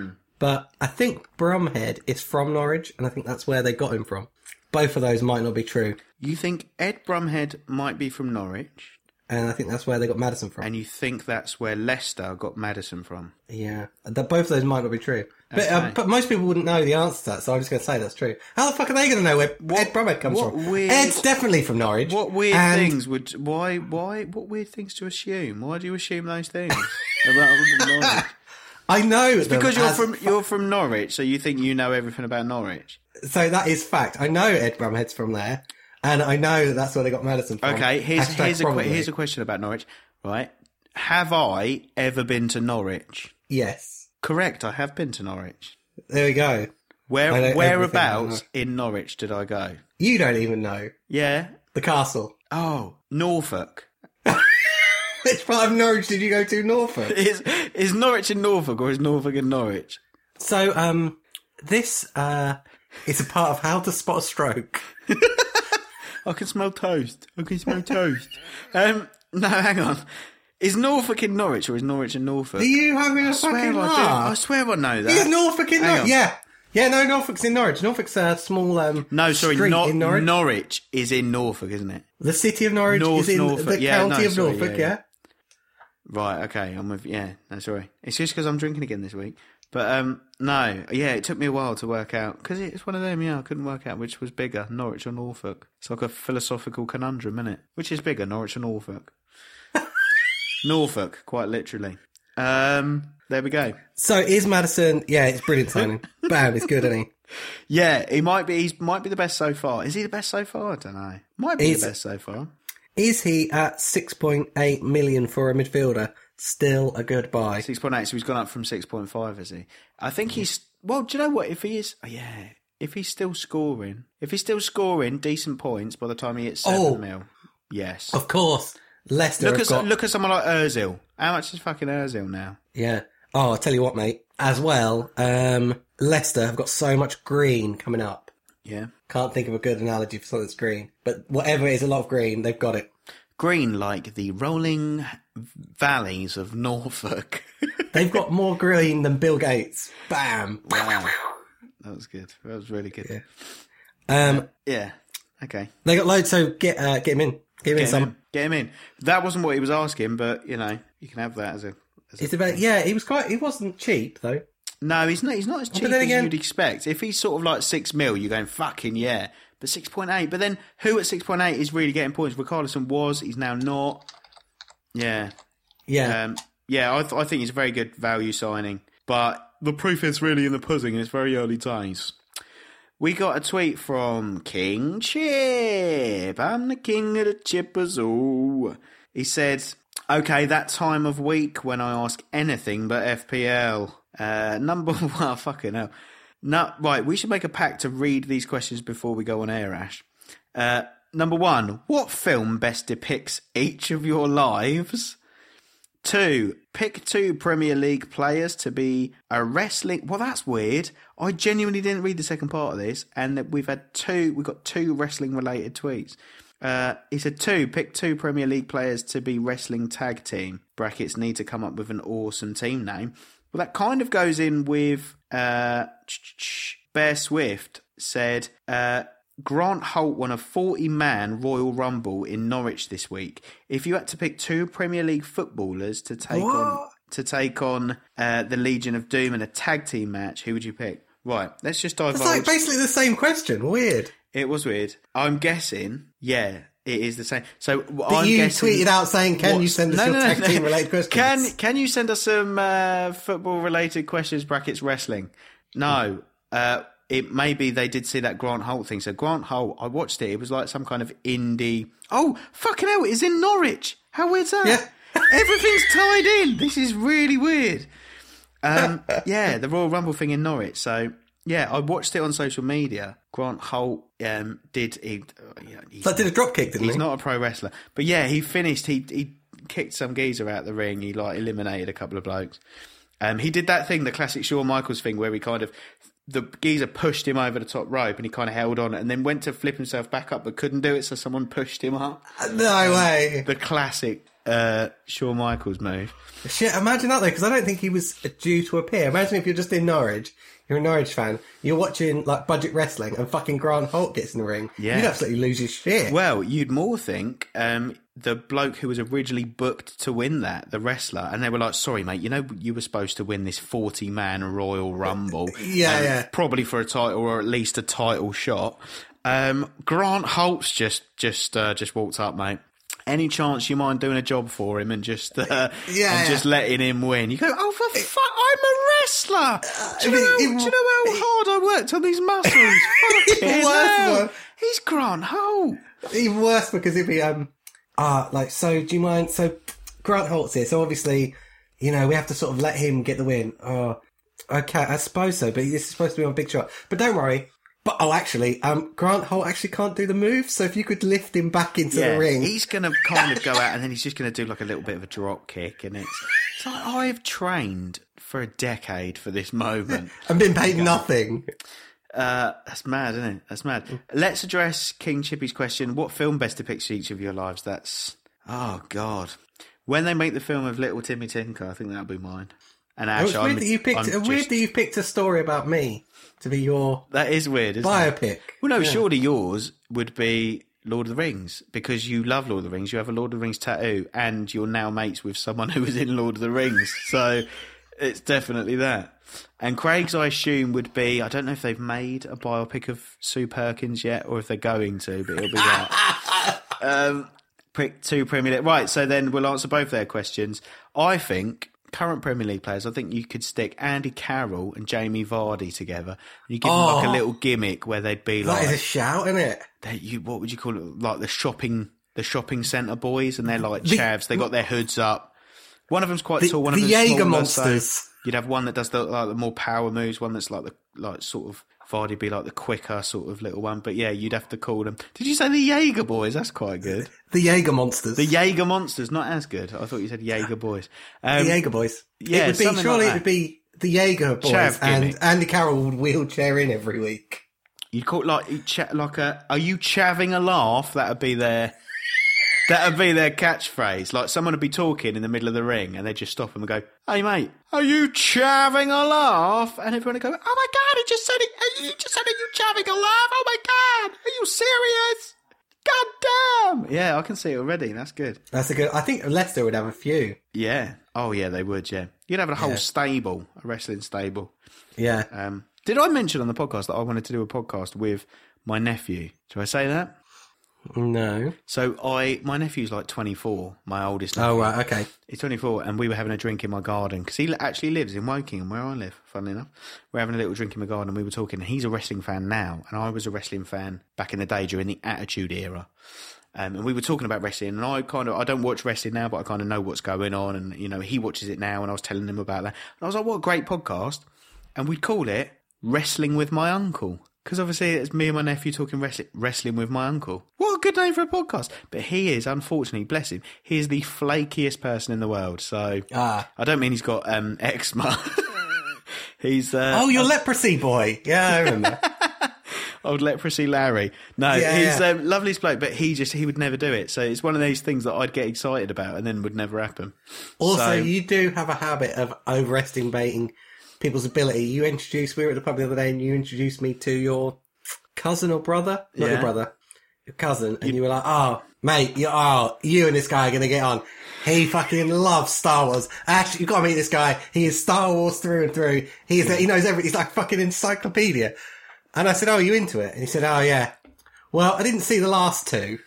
But I think Brumhead is from Norwich, and I think that's where they got him from. Both of those might not be true, You think Ed Brumhead might be from Norwich, and I think that's where they got Maddison from. and you think that's where Leicester got Maddison from? Yeah, the, both of those might not be true. But, uh, Okay. but most people wouldn't know the answer to that, so I'm just going to say that's true. How the fuck are they going to know where Ed Brumhead comes what from? weird- Ed's definitely from Norwich. What weird and things would why why what weird things to assume? Why do you assume those things about Norwich? I know them Because you're as from fa- you're from Norwich, so you think you know everything about Norwich. So that is fact. I know Ed Brumhead's from there, and I know that that's where they got Maddison from. Okay, here's Hashtag here's a que- probably. here's a question about Norwich, right? Have I ever been to Norwich? Yes. Correct, I have been to Norwich. There we go. I know Where everything whereabouts about in Norwich did I go? You don't even know Yeah. the castle. Oh, Norfolk. Which part of Norwich did you go to? Norfolk. Is is Norwich in Norfolk or is Norfolk in Norwich? So, um, this uh is a part of How to Spot a Stroke. I can smell toast. I can smell toast. Um, no, hang on. Is Norfolk in Norwich or is Norwich in Norfolk? Are you having a I swear fucking I do. laugh? I swear I know that. Is Norfolk in Hang Norwich? on. Yeah. Yeah, no, Norfolk's in Norwich. Norfolk's a small um No, sorry, street Nor- in Norwich. Norwich is in Norfolk, isn't it? The city of Norwich North is in Norfolk. the Yeah, county no, of sorry, Norfolk, yeah, yeah? yeah. Right, okay, I'm with yeah, no, sorry. It's just because I'm drinking again this week. But, um, no, yeah, it took me a while to work out, because it's one of them, yeah, I couldn't work out which was bigger, Norwich or Norfolk. It's like a philosophical conundrum, isn't it? Which is bigger, Norwich or Norfolk? Norfolk, quite literally. Um, there we go. So, is Maddison, yeah, it's brilliant signing. Bam, it's good, isn't he? Yeah, he might be, he might be the best so far. Is he the best so far? I don't know. Might be He's, the best so far. Is he at six point eight million for a midfielder? Still a good buy. six point eight, so he's gone up from six point five, has he? I think he's... Well, do you know what? If he is... Oh, yeah. If he's still scoring... If he's still scoring decent points by the time he hits seven oh, mil, yes. Of course. Leicester Look have at, got... look at someone like Ozil. How much is fucking Ozil now? Yeah. Oh, I'll tell you what, mate. As well, um, Leicester have got so much green coming up. Yeah. Can't think of a good analogy for something that's green. But whatever it is, a lot of green, they've got it. Green like the rolling valleys of Norfolk. They've got more green than Bill Gates. Bam. Wow. That was good. That was really good. Yeah. Um, uh, yeah. Okay. They got loads, so get uh, get him in. Get him Get in, him some. in. Get him in. That wasn't what he was asking, but, you know, you can have that as a... As It's a about, yeah, he was quite, he wasn't cheap, though. No, he's not, he's not as cheap then as again- you'd expect. If he's sort of like six mil, you're going, fucking yeah. But six point eight, but then who at six point eight is really getting points? Richarlison was, he's now not. Yeah. Yeah. Um, yeah, I, th- I think he's a very good value signing. But the proof is really in the pudding, and it's very early days. We got a tweet from King Chip. I'm the king of the chippers. Ooh. He said, okay, that time of week when I ask anything but F P L. Uh, number one, fucking hell. No, right, we should make a pact to read these questions before we go on air, Ash. Uh, number one, what film best depicts each of your lives? Two, pick two Premier League players to be a wrestling... Well, that's weird. I genuinely didn't read the second part of this, and we've had two... We've got two wrestling-related tweets. Uh, he said two, pick two Premier League players to be wrestling tag team. Brackets need to come up with an awesome team name. Well, that kind of goes in with... Uh, Bear Swift said... Uh, Grant Holt won a forty-man Royal Rumble in Norwich this week. If you had to pick two Premier League footballers to take What? on to take on uh, the Legion of Doom in a tag team match, who would you pick? Right, let's just divulge. It's like basically the same question. Weird. It was weird. I'm guessing, yeah, it is the same. So But I'm you guessing, tweeted out saying, can you what's- send us no, your no, tag no. team related questions? Can Can you send us some uh, football related questions? Brackets wrestling. No. Uh, It maybe they did see that Grant Holt thing. So Grant Holt, I watched it. It was like some kind of indie. Oh fucking hell! It's in Norwich. How weird's that? Yeah. Everything's tied in. This is really weird. Um, yeah, the Royal Rumble thing in Norwich. So yeah, I watched it on social media. Grant Holt um, did. He, uh, you know, he, Like, did a drop kick, didn't he's he? not a pro wrestler, but yeah, he finished. He he kicked some geezer out the ring. He like eliminated a couple of blokes. Um, he did that thing, the classic Shawn Michaels thing, where he kind of. The geezer pushed him over the top rope and he kind of held on and then went to flip himself back up but couldn't do it, so someone pushed him up. No way. The classic uh, Shawn Michaels move. Shit, imagine that though, because I don't think he was due to appear. Imagine if you're just in Norwich, you're a Norwich fan, you're watching like budget wrestling and fucking Grant Holt gets in the ring. Yeah. You'd absolutely lose your shit. Well, you'd more think um, the bloke who was originally booked to win that, the wrestler, and they were like, sorry, mate, you know you were supposed to win this forty-man Royal Rumble. Yeah, um, yeah. Probably for a title or at least a title shot. Um, Grant Holt's just just uh, just walked up, mate. Any chance you mind doing a job for him and just uh, Yeah, and yeah. just letting him win? You go, oh, for fuck, I'm a wrestler. Do you, I know, mean, how, it- do you know how hard I worked on these muscles? Fucking Even worse, hell. though. He's Grant Holt. Even worse because it'd be, um, ah, like, so do you mind? So Grant Holt's here, so obviously, you know, we have to sort of let him get the win. Oh, okay, I suppose so, but this is supposed to be on Big Shot. But don't worry. But, oh, actually, um, Grant Holt actually can't do the move, so if you could lift him back into the ring. He's going to kind of go out and then he's just going to do like a little bit of a drop kick. And it's, it's like, I've trained for a decade for this moment. And been paid nothing. Uh, that's mad, isn't it? That's mad. Let's address King Chippy's question. What film best depicts each of your lives? That's, oh, God. When they make the film of Little Timmy Tinker, I think that'll be mine. And Oh, Ash, it's weird I'm, that you picked. I'm uh, Weird just- that you picked a story about me to be your that is weird, isn't it? biopic. Well, no, Yeah. surely yours would be Lord of the Rings because you love Lord of the Rings. You have a Lord of the Rings tattoo, and you're now mates with someone who was in Lord of the Rings. So it's definitely that. And Craig's, I assume, would be, I don't know if they've made a biopic of Sue Perkins yet or if they're going to, but it'll be that. um, two Premier League. Right, so then we'll answer both their questions. I think current Premier League players, I think you could stick Andy Carroll and Jamie Vardy together. And you give them like a little gimmick where they'd be like... That is a shout, isn't it? They, you, what would you call it? Like the shopping the shopping centre boys, and they're like the, chavs. They got their hoods up. One of them's quite the, tall. One the of them's Jaeger smaller, monsters. So you'd have one that does the like the more power moves. One that's like the like sort of Vardy be like the quicker sort of little one. But yeah, you'd have to call them. Did you say the Jaeger boys? That's quite good. The Jaeger monsters. The Jaeger monsters, not as good. I thought you said Jaeger boys. Um, the Jaeger boys. Yeah, it would be surely like it would be the Jaeger boys, Chav and gimmick. Andy Carroll would wheelchair in every week. You'd call it like you'd cha- like a. Are you chaving a laugh? That'd be their. That'd be their catchphrase. Like someone would be talking in the middle of the ring, and they'd just stop them and go, "Hey mate, are you chaving a laugh?" And everyone would go, "Oh my god, he just said it! He just said, are you chaving a laugh? Oh my god, are you serious? God damn!" Yeah, I can see it already. That's good. That's a good. I think Leicester would have a few. Yeah. Oh yeah, they would. Yeah, you'd have a whole Yeah. stable, a wrestling stable. Yeah. Um, did I mention on the podcast that I wanted to do a podcast with my nephew? Did I say that? No. So I, my nephew's like twenty-four, my oldest nephew. Oh, right, okay. He's twenty-four, and we were having a drink in my garden, because he actually lives in Wokingham, where I live, funnily enough. We're having a little drink in my garden, and we were talking, and he's a wrestling fan now, and I was a wrestling fan back in the day during the Attitude Era. Um, and we were talking about wrestling, and I kind of, I don't watch wrestling now, but I kind of know what's going on, and, you know, he watches it now, and I was telling him about that. And I was like, what a great podcast. And we'd call it Wrestling with My Uncle. Because obviously it's me and my nephew talking wrestling, wrestling with my uncle. What a good name for a podcast. But he is, unfortunately, bless him, he is the flakiest person in the world. So Ah. I don't mean he's got um, eczema. he's... Uh, Oh, your leprosy boy. Yeah, I remember. Old leprosy Larry. No, Yeah, he's yeah. um, loveliest bloke, but he just, he would never do it. So it's one of these things that I'd get excited about and then would never happen. Also, So- you do have a habit of overestimating people's ability. You introduced, we were at the pub the other day, and you introduced me to your cousin or brother, not Yeah. your brother, your cousin, and you were like, "Oh, mate, you, oh, you and this guy are gonna get on. He fucking loves Star Wars. Actually, you got to meet this guy. He is Star Wars through and through. He is, he knows everything. He's like fucking encyclopedia." And I said, "Oh, are you into it?" And he said, "Oh, yeah." Well, I didn't see the last two.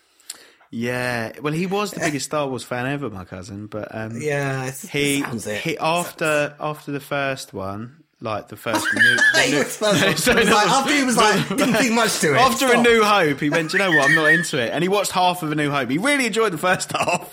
Yeah, well, he was the biggest Star Wars fan ever, my cousin. But um, Yeah, it's, he, it sounds it. he after after the first one, like the first new, the He new- was first one. sorry, It was that like- was- after he was like, didn't think much to it. After A Stop. New Hope, he went, "Do you know what? I'm not into it." And he watched half of A New Hope. He really enjoyed the first half.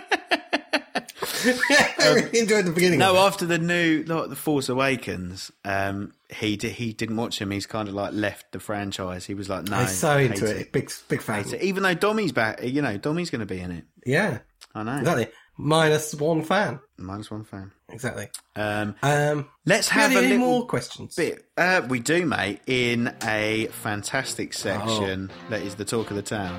I really enjoyed the beginning. No, of it. after the new, like the Force Awakens, um, he di- he didn't watch him. He's kind of like left the franchise. He was like, no, He's so into hate it. Big, big fan. Hate it. Even though Dommy's back, you know, Dommy's going to be in it. Yeah, I know. exactly. Minus one fan. Minus one fan. Exactly. Um, Um, let's have have a any little more questions? bit. Uh, we do, mate, in a fantastic section Oh. that is the talk of the town.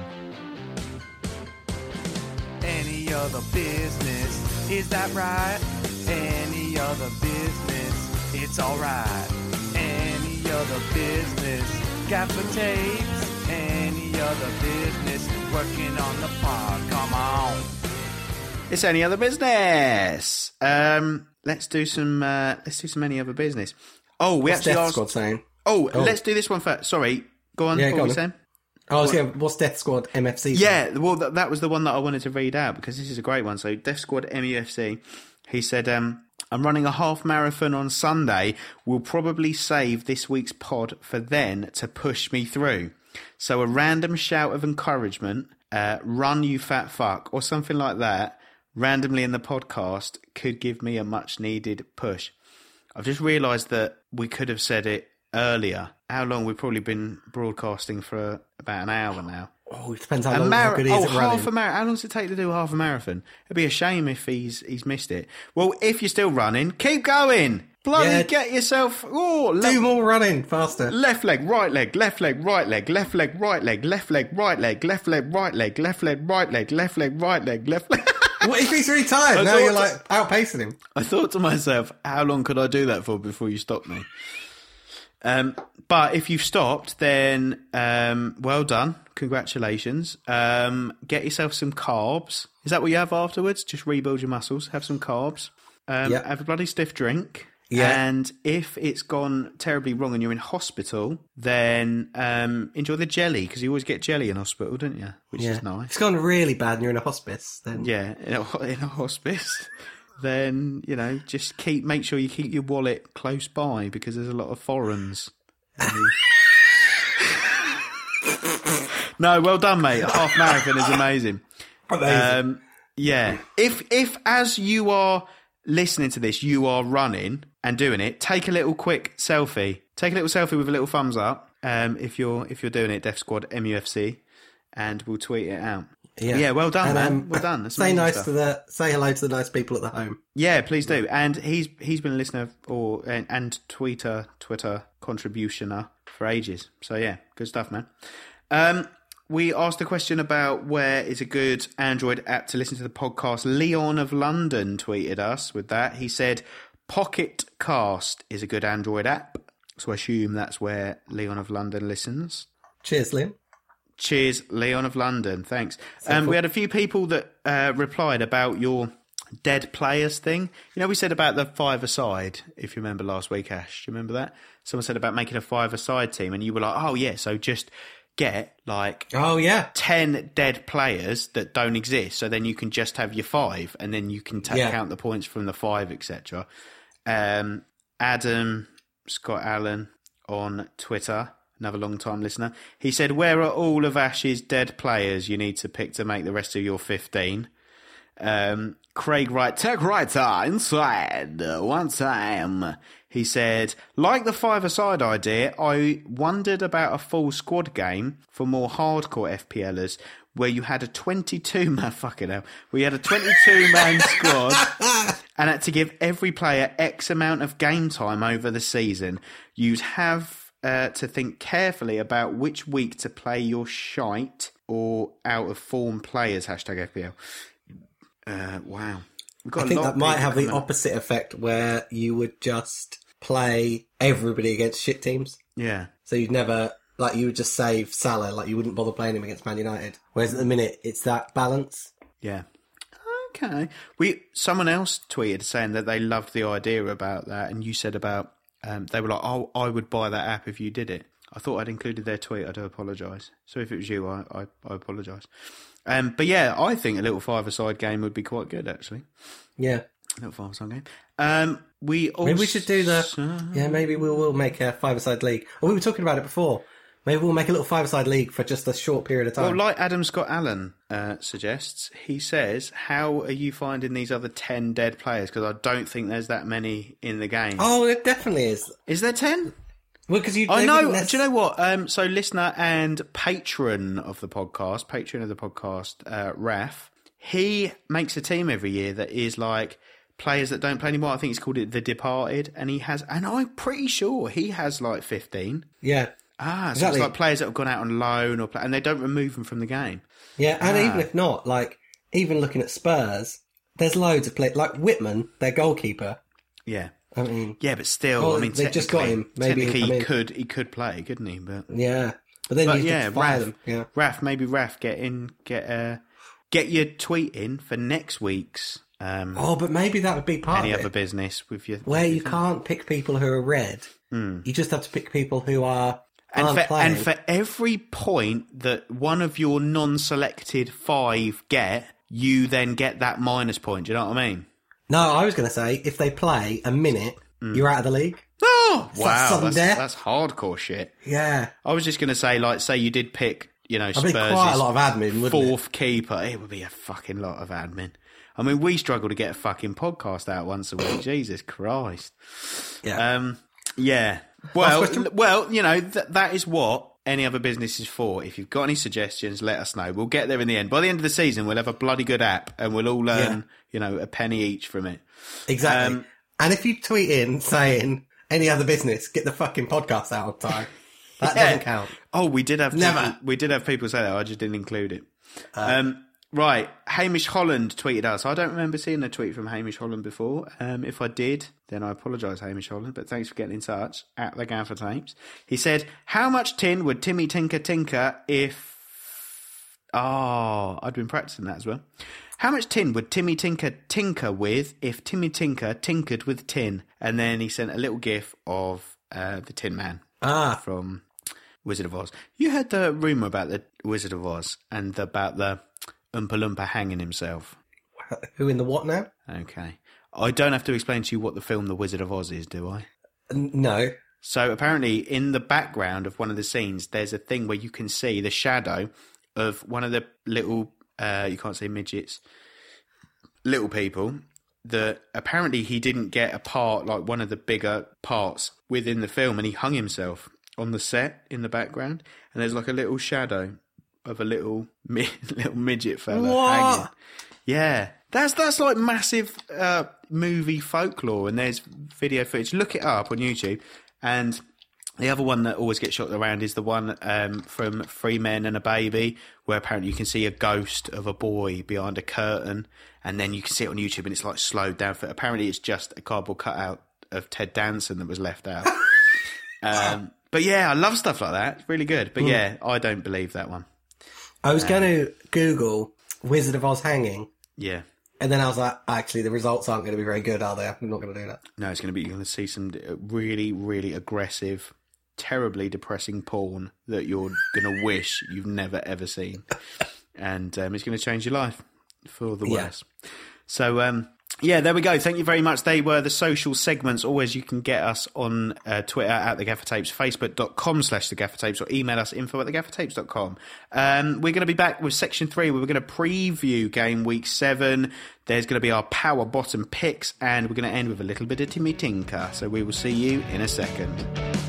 Any other business, is that right? Any other business, it's alright. Any other business, gaffer tapes. Any other business, working on the pod, come on. It's any other business. Um, let's do some. Uh, let's do some any other business. Oh, we What's actually Death asked. Squad saying? Oh, Oh. let's do this one first. Sorry, go on. Yeah, what go were you on. saying? Oh, yeah. What's Death Squad M F C? Yeah, well, that, that was the one that I wanted to read out because this is a great one. So, Death Squad M U F C, he said, um, I'm running a half marathon on Sunday. Will probably save this week's pod for then to push me through. So, a random shout of encouragement, uh, run you fat fuck, or something like that, randomly in the podcast could give me a much needed push. I've just realised that we could have said it earlier. How long? We've probably been broadcasting for about an hour now. Oh, it depends how, A long, mar- how good he oh, is at running. half a marathon. How long does it take to do half a marathon? It'd be a shame if he's he's missed it. Well, if you're still running, keep going. Bloody Yeah. get yourself. Oh, le- Do more running faster. left leg, right leg, left leg, right leg, left leg, right leg, left leg, right leg, left leg, right leg, left leg, right leg, left leg, right leg, left leg. What if he's really tired? I Now thought you're to- like outpacing him. I thought to myself, how long could I do that for before you stopped me? Um, but if you've stopped, then um, well done. Congratulations. Um, get yourself some carbs. Is that what you have afterwards? Just rebuild your muscles. Have some carbs. Um, Yep. Have a bloody stiff drink. Yeah. And if it's gone terribly wrong and you're in hospital, then um, enjoy the jelly, because you always get jelly in hospital, don't you? Which Yeah. is If nice. it's gone really bad and you're in a hospice, then Yeah, in a, in a hospice. Then, you know, just keep make sure you keep your wallet close by, because there's a lot of foreigns. No, well done, mate. A half marathon is amazing. amazing. Um, yeah. If if as you are listening to this, you are running and doing it, take a little quick selfie. Take a little selfie with a little thumbs up. Um, if you're if you're doing it, Def Squad M U F C, and we'll tweet it out. yeah. Yeah, well done, And, man. um, Well done. That's say amazing nice stuff. to the say hello to the nice people at the home. Yeah, please do. And he's he's been a listener or and, and tweeter, Twitter contributioner for ages. So yeah, good stuff, man. Um, we asked a question about where is a good Android app to listen to the podcast. Leon of London tweeted us with that. He said Pocket Cast is a good Android app. So I assume that's where Leon of London listens. Cheers, Liam. Cheers, Leon of London. Thanks. So Um, cool. we had a few people that uh, replied about your dead players thing. You know, we said about the five-a-side, if you remember last week, Ash. Do you remember that? Someone said about making a five-a-side team, and you were like, oh, yeah, so just get, like, Oh yeah, ten dead players that don't exist, so then you can just have your five, and then you can ta- Yeah. count the points from the five, et cetera. Um, Adam Scott Allen on Twitter, another long-time listener, he said, where are all of Ash's dead players you need to pick to make the rest of your fifteen? Um, Craig Wright, Tech Writer, inside, uh, one time, he said, like the five-a-side idea, I wondered about a full squad game for more hardcore F P Lers where you had a twenty-two man, fucking hell, where you had a twenty-two man squad and had to give every player X amount of game time over the season. You'd have uh, to think carefully about which week to play your shite or out of form players, hashtag F P L. Uh, wow. We've got I a think lot that of might people have the coming. opposite effect where you would just play everybody against shit teams. Yeah. So you'd never, like, you would just save Salah, like, you wouldn't bother playing him against Man United. Whereas at the minute, it's that balance. Yeah. Okay. We someone else tweeted saying that they loved the idea about that, and you said about um, they were like, "Oh, I would buy that app if you did it." I thought I'd included their tweet. I do apologise. So if it was you, I I, I apologise. Um, but yeah, I think a little five-a-side game would be quite good, actually. Yeah. A little five-a-side game. Um, we also Maybe we should do the, yeah, maybe we will make a five-a-side league. Or we were talking about it before. Maybe we'll make a little five-a-side league for just a short period of Well, time. like Adam Scott Allen uh, suggests, he says, how are you finding these other ten dead players? Because I don't think there's that many in the game. Oh, it definitely is. Is there ten? Well, because you. I they know. wouldn't nec- Do you know what? Um, so, listener and patron of the podcast, patron of the podcast, uh, Raf, he makes a team every year that is like players that don't play anymore. I think he's called it The Departed, and he has, and I'm pretty sure he has like fifteen. Yeah. Ah, so Exactly. it's like players that have gone out on loan or play, and they don't remove them from the game. Yeah, and Ah. even if not, like, even looking at Spurs, there's loads of play like Whitman, their goalkeeper. Yeah. I mean, Yeah, but still, Well, I mean, they've just got technically- him. Maybe he'll technically come he in. could he could play, couldn't he? But yeah. But then But you yeah, have to fire Raf, them. Yeah. Raf, maybe Raf, get in, get uh, get your tweet in for next week's um, Oh, but maybe that would be part any of other it. business with your Where with you your- can't pick people who are red. You just have to pick people who are and aren't for playing. and for every point that one of your non-selected five get, you then get that minus point. Do you know what I mean? No, I was going to say, if they play a minute, you're out of the league. Oh that wow, sudden that's, death? that's hardcore shit. Yeah. I was just going to say, like, say you did pick, you know, I'd be Spurs' quite a lot of admin, wouldn't it? fourth keeper. It would be a fucking lot of admin. I mean, we struggle to get a fucking podcast out once a week. Jesus Christ. Yeah. Um, yeah. Well, question? l- well, you know, th- that is what any other business is for. If you've got any suggestions, let us know. We'll get there in the end. By the end of the season, we'll have a bloody good app, and we'll all earn, Yeah. you know, a penny each from it. exactly. um, and if you tweet in saying any other business, get the fucking podcast out on time. That Yeah. doesn't count. Oh, we did have Never. People, we did have people say that. I just didn't include it. Um, Right, Hamish Holland tweeted us. I don't remember seeing a tweet from Hamish Holland before. Um, if I did, then I apologise, Hamish Holland, but thanks for getting in touch at the Gaffer Tapes. He said, how much tin would Timmy Tinker tinker if... Oh, I'd been practising that as well. How much tin would Timmy Tinker tinker with if Timmy Tinker tinkered with tin? And then he sent a little gif of uh, the Tin Man Ah. from Wizard of Oz. You heard the rumour about the Wizard of Oz and about the Oompa Loompa hanging himself. Who in the what now? Okay. I don't have to explain to you what the film The Wizard of Oz is, do I? N- no. So apparently in the background of one of the scenes, there's a thing where you can see the shadow of one of the little, uh, you can't say midgets, little people, that apparently he didn't get a part, like one of the bigger parts within the film, and he hung himself on the set in the background, and there's like a little shadow of a little mi- little midget fella What? hanging. Yeah, that's that's like massive uh, movie folklore, and there's video footage. Look it up on YouTube. And the other one that always gets shot around is the one um, from Three Men and a Baby, where apparently you can see a ghost of a boy behind a curtain, and then you can see it on YouTube, and it's like slowed down. For apparently, it's just a cardboard cutout of Ted Danson that was left out. um, but yeah, I love stuff like that. It's really good. But yeah, I don't believe that one. I was going to Google Wizard of Oz hanging, Yeah. and then I was like, actually, the results aren't going to be very good, are they? I'm not going to do that. No, it's going to be, you're going to see some really, really aggressive, terribly depressing porn that you're going to wish you've never, ever seen. And um, it's going to change your life for the Yeah. worse. So, um, yeah, there we go. Thank you very much. They were the social segments. Always, you can get us on uh, Twitter at The Gaffer Tapes, facebook.com slash The Gaffer Tapes, or email us info at the gaffer tapes dot com. Um, we're going to be back with section three, where we're going to preview game week seven. There's going to be our power bottom picks, and we're going to end with a little bit of Timmy Tinker. So we will see you in a second.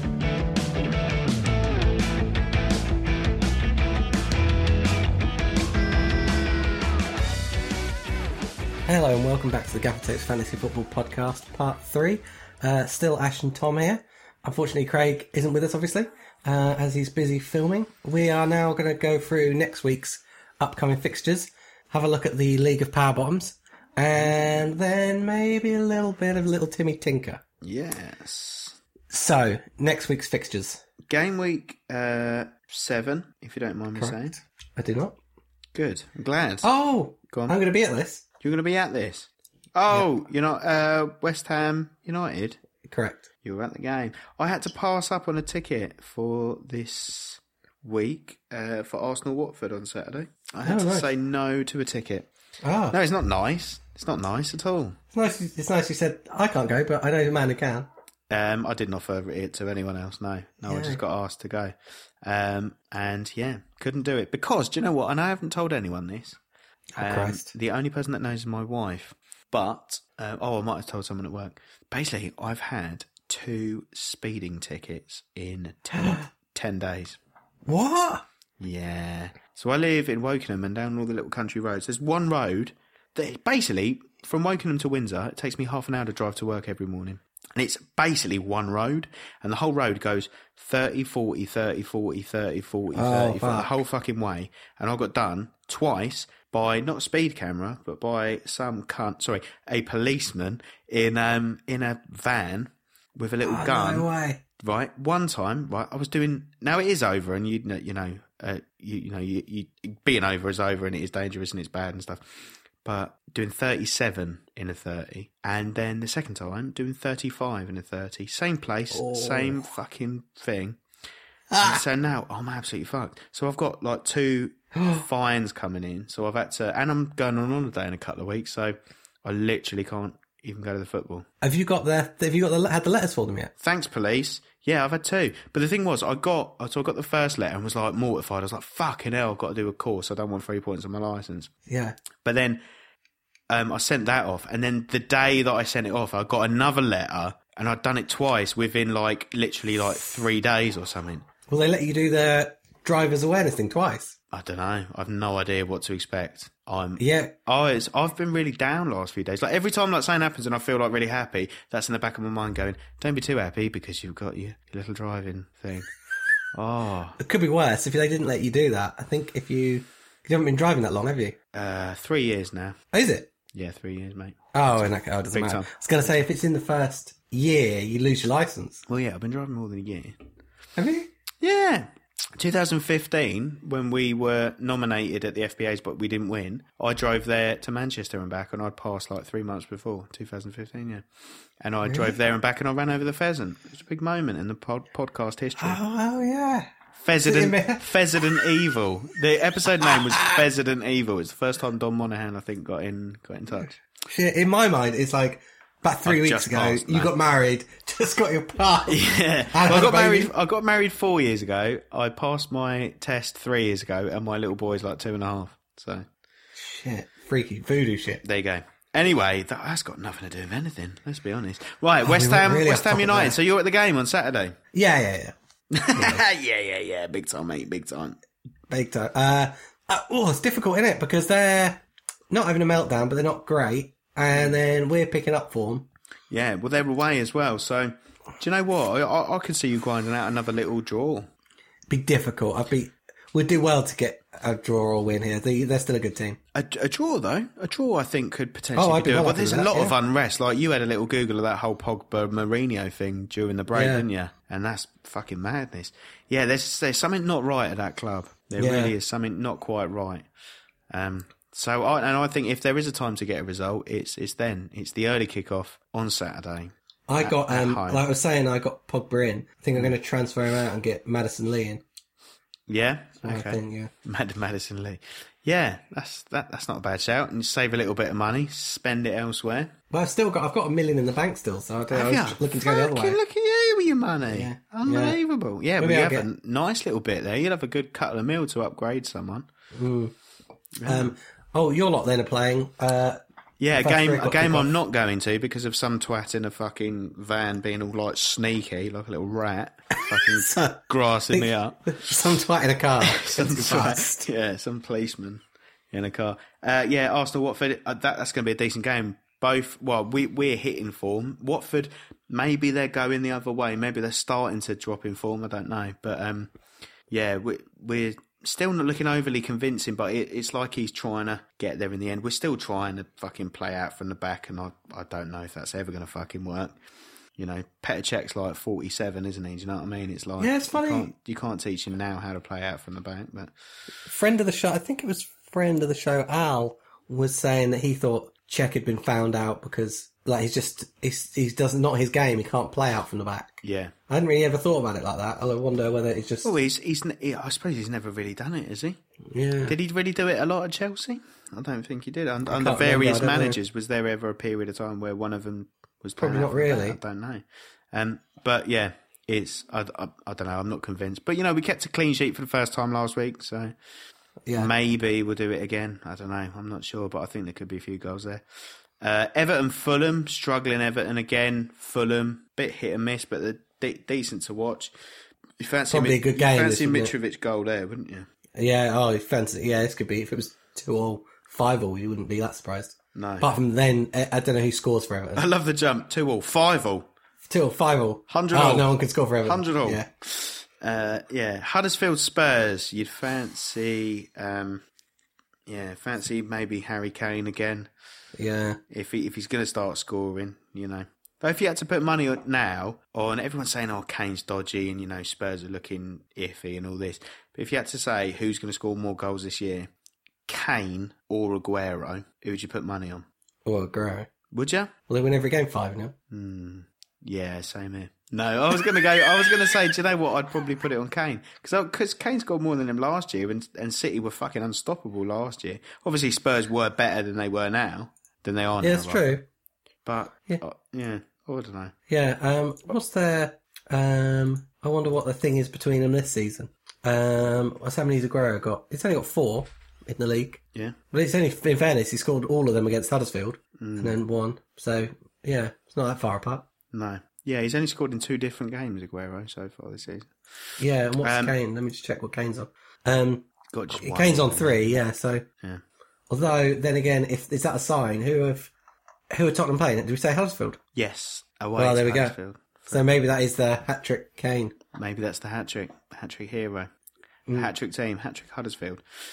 Hello and welcome back to the Gaffer Tapes Fantasy Football Podcast, Part three. Uh, still Ash and Tom here. Unfortunately, Craig isn't with us, obviously, uh, as he's busy filming. We are now going to go through next week's upcoming fixtures, have a look at the League of Power Bottoms, and then maybe a little bit of little Timmy Tinker. Yes. So, next week's fixtures. Game week uh, seven, if you don't mind me saying. Correct. I do not. Good. I'm glad. Oh, Go on. I'm going to be at this. You're going to be at this? Oh, you're not uh, West Ham United? Correct. You were at the game. I had to pass up on a ticket for this week uh, for Arsenal-Watford on Saturday. I had Oh, to nice. say no to a ticket. Ah, No, it's not nice. It's not nice at all. it's nice. It's nice you said I can't go, but I know the man who can. Um, I didn't offer it to anyone else, no. No, I Yeah. just got asked to go. Um, and, yeah, couldn't do it. Because, do you know what? And I haven't told anyone this. Oh, Um, Christ. The only person that knows is my wife. But, uh, oh, I might have told someone at work. Basically, I've had two speeding tickets in ten, ten days. What? Yeah. So I live in Wokingham, and down all the little country roads, there's one road that basically, from Wokingham to Windsor, it takes me half an hour to drive to work every morning. And it's basically one road, and the whole road goes thirty, forty, thirty, forty, thirty, forty, Oh, thirty, fuck. the whole fucking way. And I got done twice by not a speed camera, but by some cunt, sorry, a policeman in um in a van with a little Oh, gun. no way. Right, one time, right, I was doing. Now it is over, and you know, you know, uh, you you know, you, you being over is over, and it is dangerous and it's bad and stuff. But doing thirty-seven in a thirty, and then the second time doing thirty-five in a thirty, same place, Oh. same fucking thing. Ah. And so now I'm absolutely fucked. So I've got like two fines coming in. So I've had to, and I'm going on holiday in a couple of weeks. So I literally can't even go to the football. Have you got the? Have you got the? Had the letters for them yet? Thanks, police. Yeah, I've had two. But the thing was, I got so I got the first letter and was like mortified. I was like, fucking hell, I've got to do a course. I don't want three points on my licence. Yeah. But then um, I sent that off. And then the day that I sent it off, I got another letter. And I'd done it twice within like literally like three days or something. Will they let you do the driver's awareness thing twice? I don't know. I've no idea what to expect. I'm Yeah. Oh, it's, I've been really down last few days. Like every time like something happens and I feel like really happy, that's in the back of my mind going, don't be too happy because you've got your, your little driving thing. Oh, It could be worse if they didn't let you do that. I think if you You haven't been driving that long, have you? Uh, three years now. Oh, is it? Yeah, three years, mate. Oh, in that case, oh, it doesn't Big matter. time. I was going to say, if it's in the first year, you lose your licence. Well, yeah, I've been driving more than a year. Have you? Yeah. twenty fifteen, when we were nominated at the F B As but we didn't win, I drove there to Manchester and back, and I'd passed like three months before, twenty fifteen, yeah. And I really? drove there and back, and I ran over the pheasant. It was a big moment in the pod- podcast history. Oh, oh yeah. Pheasant, Pheasant Evil. The episode name was Pheasant Evil. It's the first time Don Monaghan, I think, got in got in touch. Shit, in my mind, it's like about three I weeks just ago, passed, you man. got married, just got your pass. Yeah, I, well, I got baby. married. I got married four years ago. I passed my test three years ago, and my little boy's like two and a half. So, shit, freaky voodoo shit. There you go. Anyway, that, that's got nothing to do with anything. Let's be honest. Right, Oh, West we went Ham, really West off Ham topic United. there. So you're at the game on Saturday. Yeah, yeah, yeah. Yeah, yeah, yeah, yeah. Big time, mate. Big time. Big time. Uh, uh, oh, it's difficult, isn't it? Because they're not having a meltdown, but they're not great. And then we're picking up for them. Yeah, well, they're away as well. So, do you know what? I, I, I could see you grinding out another little draw. Be difficult. I'd be. We'd do well to get a draw or win here. They, they're still a good team. A, a draw, though. A draw, I think, could potentially Oh, I'd be be doable. well But there's a happy with lot that, of yeah. unrest. Like, you had a little Google of that whole Pogba Mourinho thing during the break, Yeah. didn't you? And that's fucking madness. Yeah, there's there's something not right at that club. There Yeah. really is something not quite right. Um, so, I, and I think if there is a time to get a result, it's it's then. It's the early kickoff on Saturday. I At- got, at um, home. like I was saying, I got Pogba in. I think I'm going to transfer him out and get Madison Lee in. Yeah? I Okay. think, yeah. Mad Madison Lee. Yeah, that's that. That's not a bad shout. And save a little bit of money, spend it elsewhere. But I've still got, I've got a million in the bank still, so I, don't, I Have was ya? looking to go the other Fucking way. Look at you with your money. Yeah. Unbelievable. Yeah, Maybe well, you I'll have get- a nice little bit there. You'd have a good couple of mil to upgrade someone. Um, oh, your lot then are playing. Uh, Yeah, a First game, three a got game kick I'm off. not going to because of some twat in a fucking van being all like sneaky, like a little rat, fucking grassing me up. some twat in a car. Some Gets you fast. twat, yeah, some policeman in a car. Uh, yeah, Arsenal Watford. Uh, that, that's going to be a decent game. Both, well, we we're hitting form. Watford, maybe they're going the other way. Maybe they're starting to drop in form. I don't know, but um, yeah, we, we're still not looking overly convincing. But it, it's like he's trying to get there in the end. We're still trying to fucking play out from the back, and I I don't know if that's ever going to fucking work. You know, Petr Cech's like forty-seven, isn't he? Do you know what I mean? It's like Yeah, it's funny. You can't, you can't teach him now how to play out from the back, but. Friend of the show, I think it was friend of the show, Al, was saying that he thought Czech had been found out because, like, he's just, he's, he doesn't, not his game, he can't play out from the back. Yeah. I hadn't really ever thought about it like that. I wonder whether it's just, Well, he's, he's, he, I suppose he's never really done it, has he? yeah. Did he really do it a lot at Chelsea? I don't think he did. Under, I under can't remember, various I don't know. managers, was there ever a period of time where one of them was playing Probably out not from the back? really. I don't know. Um, but yeah, it's I, I, I don't know. I'm not convinced. But you know, we kept a clean sheet for the first time last week, so yeah. maybe we'll do it again. I don't know. I'm not sure, but I think there could be a few goals there. Uh, Everton, Fulham, struggling Everton again. Fulham, bit hit and miss, but they're de- decent to watch. You fancy Probably a good you game, Fancy a this, wouldn't Mitrovic goal there, wouldn't you? Yeah, oh, he fancy, yeah, this could be, if it was two all, five all, you wouldn't be that surprised. No. Apart from then, I, I don't know who scores for I Everton. love the jump. Two all, five all. Two all, five all. Hundred oh, all. no one can score for Everton. Hundred all. Yeah. Uh, yeah, Huddersfield Spurs. You'd fancy, um, yeah, fancy maybe Harry Kane again Yeah. if he if he's going to start scoring. You know, but if you had to put money on now on everyone's saying, "Oh, Kane's dodgy," and you know Spurs are looking iffy and all this. But if you had to say who's going to score more goals this year, Kane or Aguero, who would you put money on? Or Aguero. Would you? Well, they win every game five now. Yeah, same here. No, I was going to go. I was going to say, do you know what? I'd probably put it on Kane because because Kane scored more than him last year, and and City were fucking unstoppable last year. Obviously, Spurs were better than they were now than they are now. Yeah, it's right? true. But Yeah. uh, yeah, I don't know. Yeah, um, what's their, um, I wonder what the thing is between them this season. Um, what's how many has Aguero got? It's only got four in the league. Yeah, But it's only, in fairness, he scored all of them against Huddersfield Mm. and then one. So, yeah, it's not that far apart. no, yeah, he's only scored in two different games, Aguero, so far this season. Yeah, and what's Um, Kane? Let me just check what Kane's on. Um, Got just one. Kane's on three, yeah, so. Yeah. Although, then again, if is that a sign? Who have, who are Tottenham playing? Did we say Huddersfield? Yes, away. Well, to there we go. Huddersfield. So maybe that is the hat-trick Kane. Maybe that's the hat trick, hat trick hero, Mm. hat trick team, hat trick Huddersfield.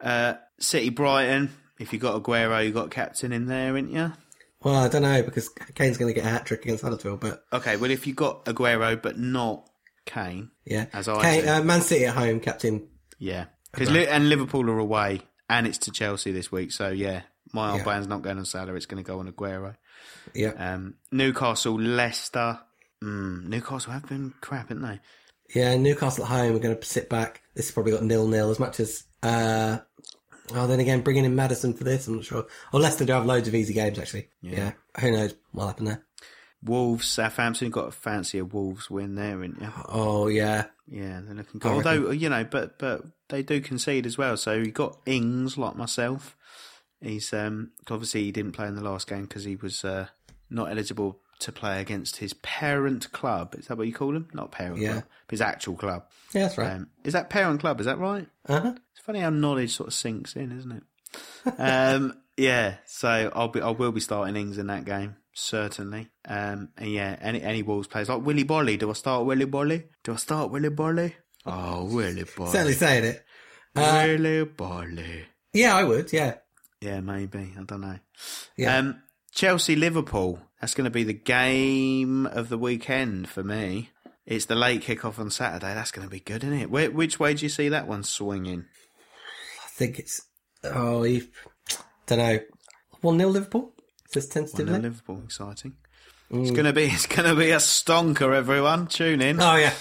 Uh, City Brighton. If you got Aguero, you got captain in there, ain't you? Well, I don't know, because Kane's going to get a hat trick against Huddersfield, but Okay, well, if you got Aguero but not Kane, yeah. as I Kane, do. uh, Man City at home, captain. yeah, because Li- and Liverpool are away, and it's to Chelsea this week, so yeah, my old Yeah. band's not going on Salah; it's going to go on Aguero. Yeah. Um, Newcastle, Leicester. Mm, Newcastle have been crap, haven't they? Yeah, Newcastle at home, we're going to sit back. This has probably got nil-nil as much as... Uh, oh, then again, bringing in Maddison for this, I'm not sure. Or Leicester do have loads of easy games, actually. Yeah. Yeah. Who knows what'll happen there. Wolves, Southampton, got a fancy a Wolves win there, haven't you? Oh, yeah. Yeah, they're looking I good. reckon. Although, you know, but but they do concede as well. So you got Ings, like myself. He's um, obviously he didn't play in the last game because he was uh, not eligible to play against his parent club. Is that what you call him? Not parent Yeah. club, his actual club. Yeah, that's right. Um, is that parent club? Is that right? Uh-huh. It's funny how knowledge sort of sinks in, isn't it? um, yeah, so I'll be I will be starting Ings in that game. Certainly. Um, and yeah, any any Wolves players like Willy Bolly. Do I start Willy Bolly? Do I start Willy Bolly? Oh, Willy Bolly. Certainly saying it. Uh, Willy Bolly. yeah, I would, yeah. Yeah, maybe. I don't know. Yeah. Um, Chelsea Liverpool. That's going to be the game of the weekend for me. It's the late kick-off on Saturday. That's going to be good, isn't it? Where, which way do you see that one swinging? I think it's... Oh, you... don't know. one nil Liverpool? Is this Well, tentatively? no, Liverpool, exciting. It's going to be it's going to be a stonker, everyone. Tune in. Oh, yeah.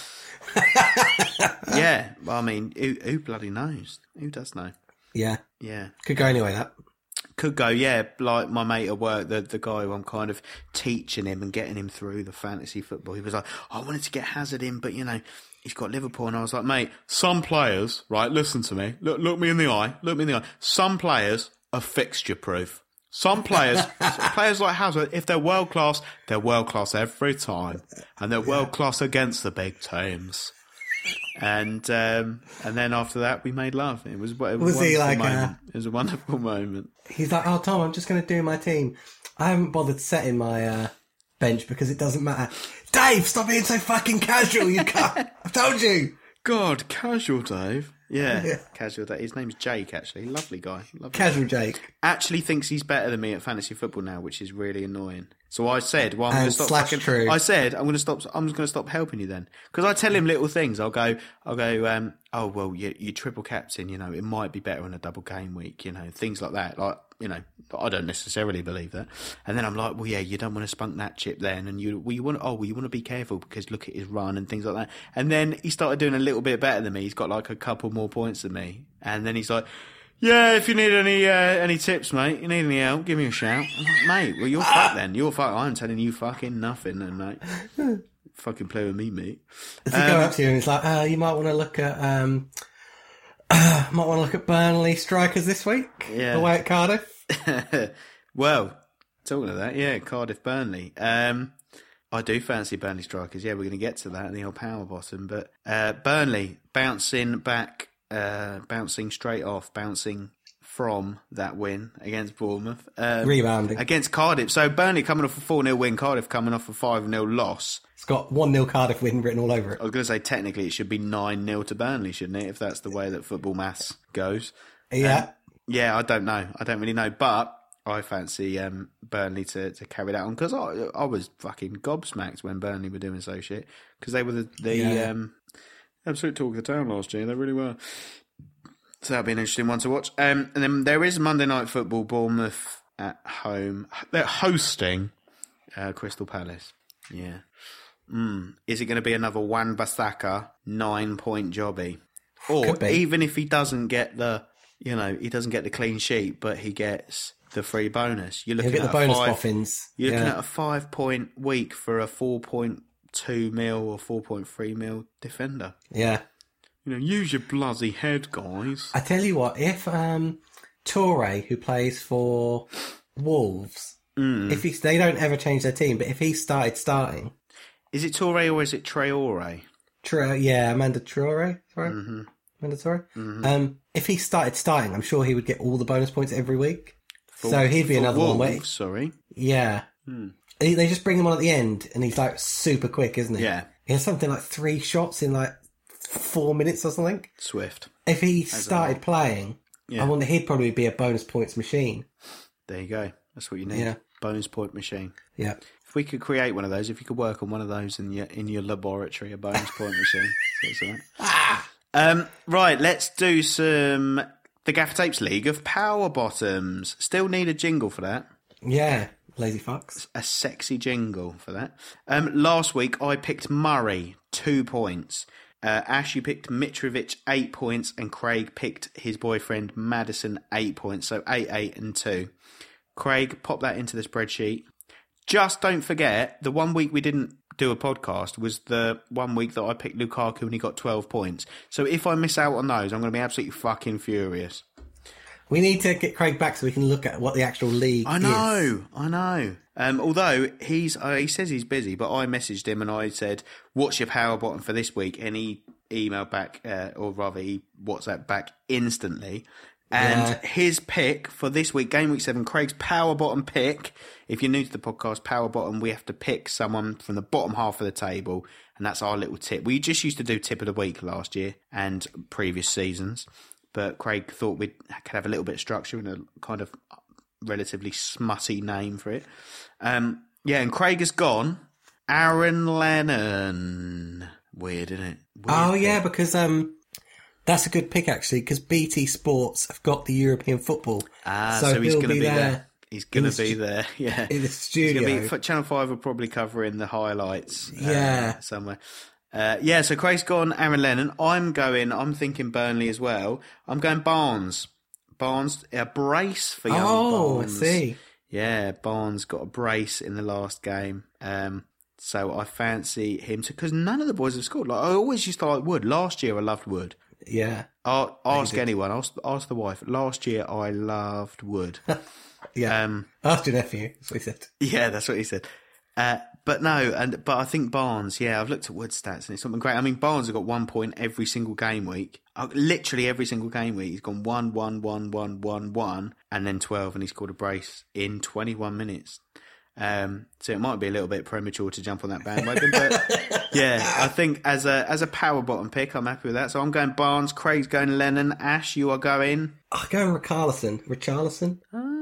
Yeah, well, I mean, who, who bloody knows? Who does know? Yeah. Yeah. Could go anyway, that. Could go, yeah, like my mate at work, the the guy who I'm kind of teaching him and getting him through the fantasy football. He was like, I wanted to get Hazard in, but, you know, he's got Liverpool. And I was like, mate, some players, right, listen to me. Look, look me in the eye. Look me in the eye. Some players are fixture-proof. Some players, players like Hazard, if they're world-class, they're world-class every time. And they're world-class against the big teams. And um, and then after that, we made love. It was, it was, Was a he wonderful like, moment. uh, It was a wonderful moment. He's like, oh, Tom, I'm just going to do my team. I haven't bothered setting my uh, bench because it doesn't matter. Dave, stop being so fucking casual, you cunt. I've told you. God, casual Dave. Yeah, Yeah. casual Dave. His name's Jake, actually. Lovely guy. Lovely Casual Jake. Actually thinks he's better than me at fantasy football now, which is really annoying. So I said, "Well, I'm going to And stop." slash fucking- true. I said, "I'm going to stop. I'm just going to stop helping you then," because I tell him little things. I'll go, I'll go. Um, oh well, you you triple captain. You know, it might be better in a double game week. You know, things like that. Like, you know, I don't necessarily believe that. And then I'm like, well, yeah, you don't want to spunk that chip then, and you, well, you want, oh, well, you want to be careful because look at his run and things like that. And then he started doing a little bit better than me. He's got like a couple more points than me, and then he's like, yeah, if you need any uh, any tips, mate, you need any help, give me a shout. I'm like, mate, well, you're fucked then. You're fucked. I'm telling you fucking nothing then, mate. Fucking play with me, mate. Does he go up to you and he's like, uh, you might want to look at, um, uh, might want to look at Burnley strikers this week? Yeah. Away at Cardiff? Well, talking of that, yeah, Cardiff Burnley. Um, I do fancy Burnley strikers. Yeah, we're going to get to that in the old power bottom. But uh, Burnley bouncing back, uh, bouncing straight off, bouncing from that win against Bournemouth. Um, Rebounding. Against Cardiff. So Burnley coming off a four nil win, Cardiff coming off a five nil loss. It's got one nil Cardiff win written all over it. I was going to say technically it should be nine nil to Burnley, shouldn't it, if that's the way that football maths goes. Yeah. Um, yeah, I don't know. I don't really know. But I fancy um, Burnley to, to carry that on because I I was fucking gobsmacked when Burnley were doing so shit because they were the, the Yeah. um, absolute talk of the town last year. They really were. So that'll be an interesting one to watch. Um, and then there is Monday Night Football, Bournemouth at home. They're hosting uh, Crystal Palace. Yeah. Mm. Is it going to be another Wan-Bissaka nine-point jobby? Or Could be. even if he doesn't get the, you know, he doesn't get the clean sheet, but he gets the free bonus. You're He'll looking get the at a bonus five, boffins. You're looking Yeah. at a five-point week for a four point two mil or four point three mil defender. Yeah. You know, use your bloody head, guys. I tell you what, if um, Toure, who plays for Wolves, Mm. if he, they don't ever change their team, but if he started starting, Is it Toure or is it Traore? Tra- yeah, Amanda Traore, sorry, Mm-hmm. Amanda Traore. Um, if he started starting, I'm sure he would get all the bonus points every week. so he'd be For another one. Where, Wolves, sorry. yeah, He- they just bring him on at the end, and he's like super quick, isn't he? Yeah. He has something like three shots in like four minutes or something. Swift. If he started playing, Yeah. I wonder he'd probably be a bonus points machine. There you go. That's what you need. Yeah. Bonus point machine. Yeah. If we could create one of those, if you could work on one of those in your in your laboratory, a bonus point machine. So it's all right. Um, right, let's do some the Gaffer Tapes League of Power Bottoms. Still need a jingle for that. Yeah. Lazy fucks. A sexy jingle for that. Um, last week I picked Murray, two points. Uh, Ash, you picked Mitrovic, eight points, and Craig picked his boyfriend Madison, eight points. So eight, eight, and two. Craig, pop that into the spreadsheet. Just don't forget, the one week we didn't do a podcast was the one week that I picked Lukaku and he got twelve points. So if I miss out on those, I'm going to be absolutely fucking furious. We need to get Craig back so we can look at what the actual league I is. know, I know. Um, although he's, uh, he says he's busy, but I messaged him and I said, "What's your power bottom for this week?" And he emailed back, uh, or rather, he WhatsApp back instantly. And yeah. his pick for this week, game week seven, Craig's power bottom pick. If you're new to the podcast, power bottom, we have to pick someone from the bottom half of the table, and that's our little tip. We just used to do tip of the week last year and previous seasons. But Craig thought we could have a little bit of structure and a kind of relatively smutty name for it. Um, yeah, and Craig has gone Aaron Lennon. Weird, isn't it? Weird oh, pick. yeah, because um, that's a good pick, actually, because B T Sports have got the European football. Ah, so, so he's going to be there. there. He's going to be stu- there, yeah. In the studio. He's be, Channel five will probably cover in the highlights yeah. uh, somewhere. Uh, yeah, so Craig's gone Aaron Lennon. I'm going, I'm thinking Burnley as well. I'm going Barnes. Barnes, a brace for young oh, Barnes. I see. Yeah, Barnes got a brace in the last game. Um, so I fancy him to, because none of the boys have scored. Like I always used to like Wood. Last year I loved Wood. Yeah. I'll, ask anyone, ask, ask the wife. Last year I loved Wood. yeah. Um, ask your nephew, that's what he said. Yeah, that's what he said. Uh, but no, and but I think Barnes, yeah, I've looked at Wood stats and it's something great. I mean, Barnes has got one point every single game week. Uh, literally every single game week. He's gone one, one, one, one, one, one, and then twelve, and he scored a brace in twenty-one minutes. Um, so it might be a little bit premature to jump on that bandwagon, but yeah, I think as a as a power bottom pick, I'm happy with that. So I'm going Barnes, Craig's going Lennon, Ash, you are going. I'm going Richarlison. Richarlison. Oh.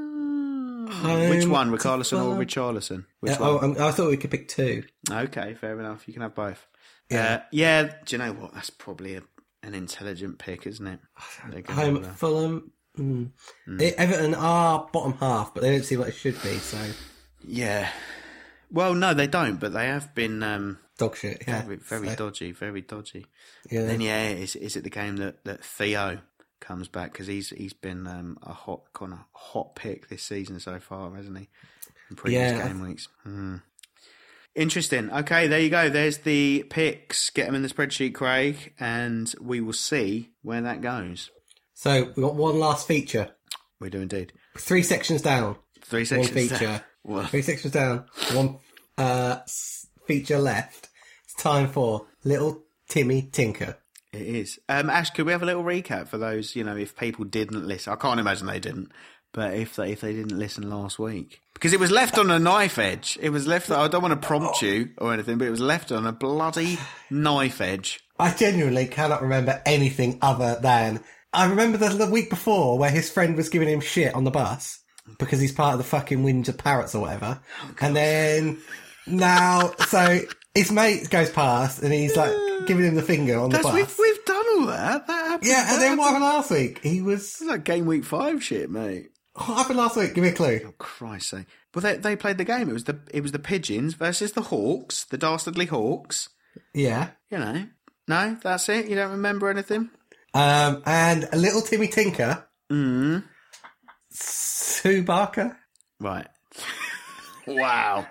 Home Which one, Richarlison or Richarlison? Which uh, one? Oh, I thought we could pick two. Okay, fair enough. You can have both. Yeah, uh, yeah. Do you know what? That's probably a, an intelligent pick, isn't it? Home at Fulham. Mm. Mm. Everton are bottom half, but they don't seem like it should be. So yeah. Well, no, they don't. But they have been um, dog shit. Yeah, very, very so. dodgy. Very dodgy. Yeah. Then yeah, is is it the game that, that Theo comes back, because he's he's been um, a hot kind of hot pick this season so far, hasn't he? In previous yeah. game weeks. Hmm. Interesting. Okay, there you go. There's the picks. Get them in the spreadsheet, Craig, and we will see where that goes. So we've got one last feature. We do indeed. Three sections down. Three sections one feature. down. What? Three sections down. One uh, feature left. It's time for Little Timmy Tinker. It is. Um, Ash, could we have a little recap for those, you know, if people didn't listen? I can't imagine they didn't, but if they, if they didn't listen last week. Because it was left on a knife edge. It was left, I don't want to prompt you or anything, but it was left on a bloody knife edge. I genuinely cannot remember anything other than... I remember the, the week before where his friend was giving him shit on the bus because he's part of the fucking Windsor Parrots or whatever. Oh, and then now, so his mate goes past and he's like giving him the finger on That's, the bus. We've, we've done all that. That happened. Yeah, and that then what happened. happened last week? He was... It's like game week five shit, mate. What happened last week? Give me a clue. Oh, Christ's sake. Well, they, they played the game. It was the it was the Pigeons versus the Hawks, the dastardly Hawks. Yeah. You know. No, that's it? You don't remember anything? Um, and a Little Timmy Tinker. Mm. Sue Barker. Right. Wow.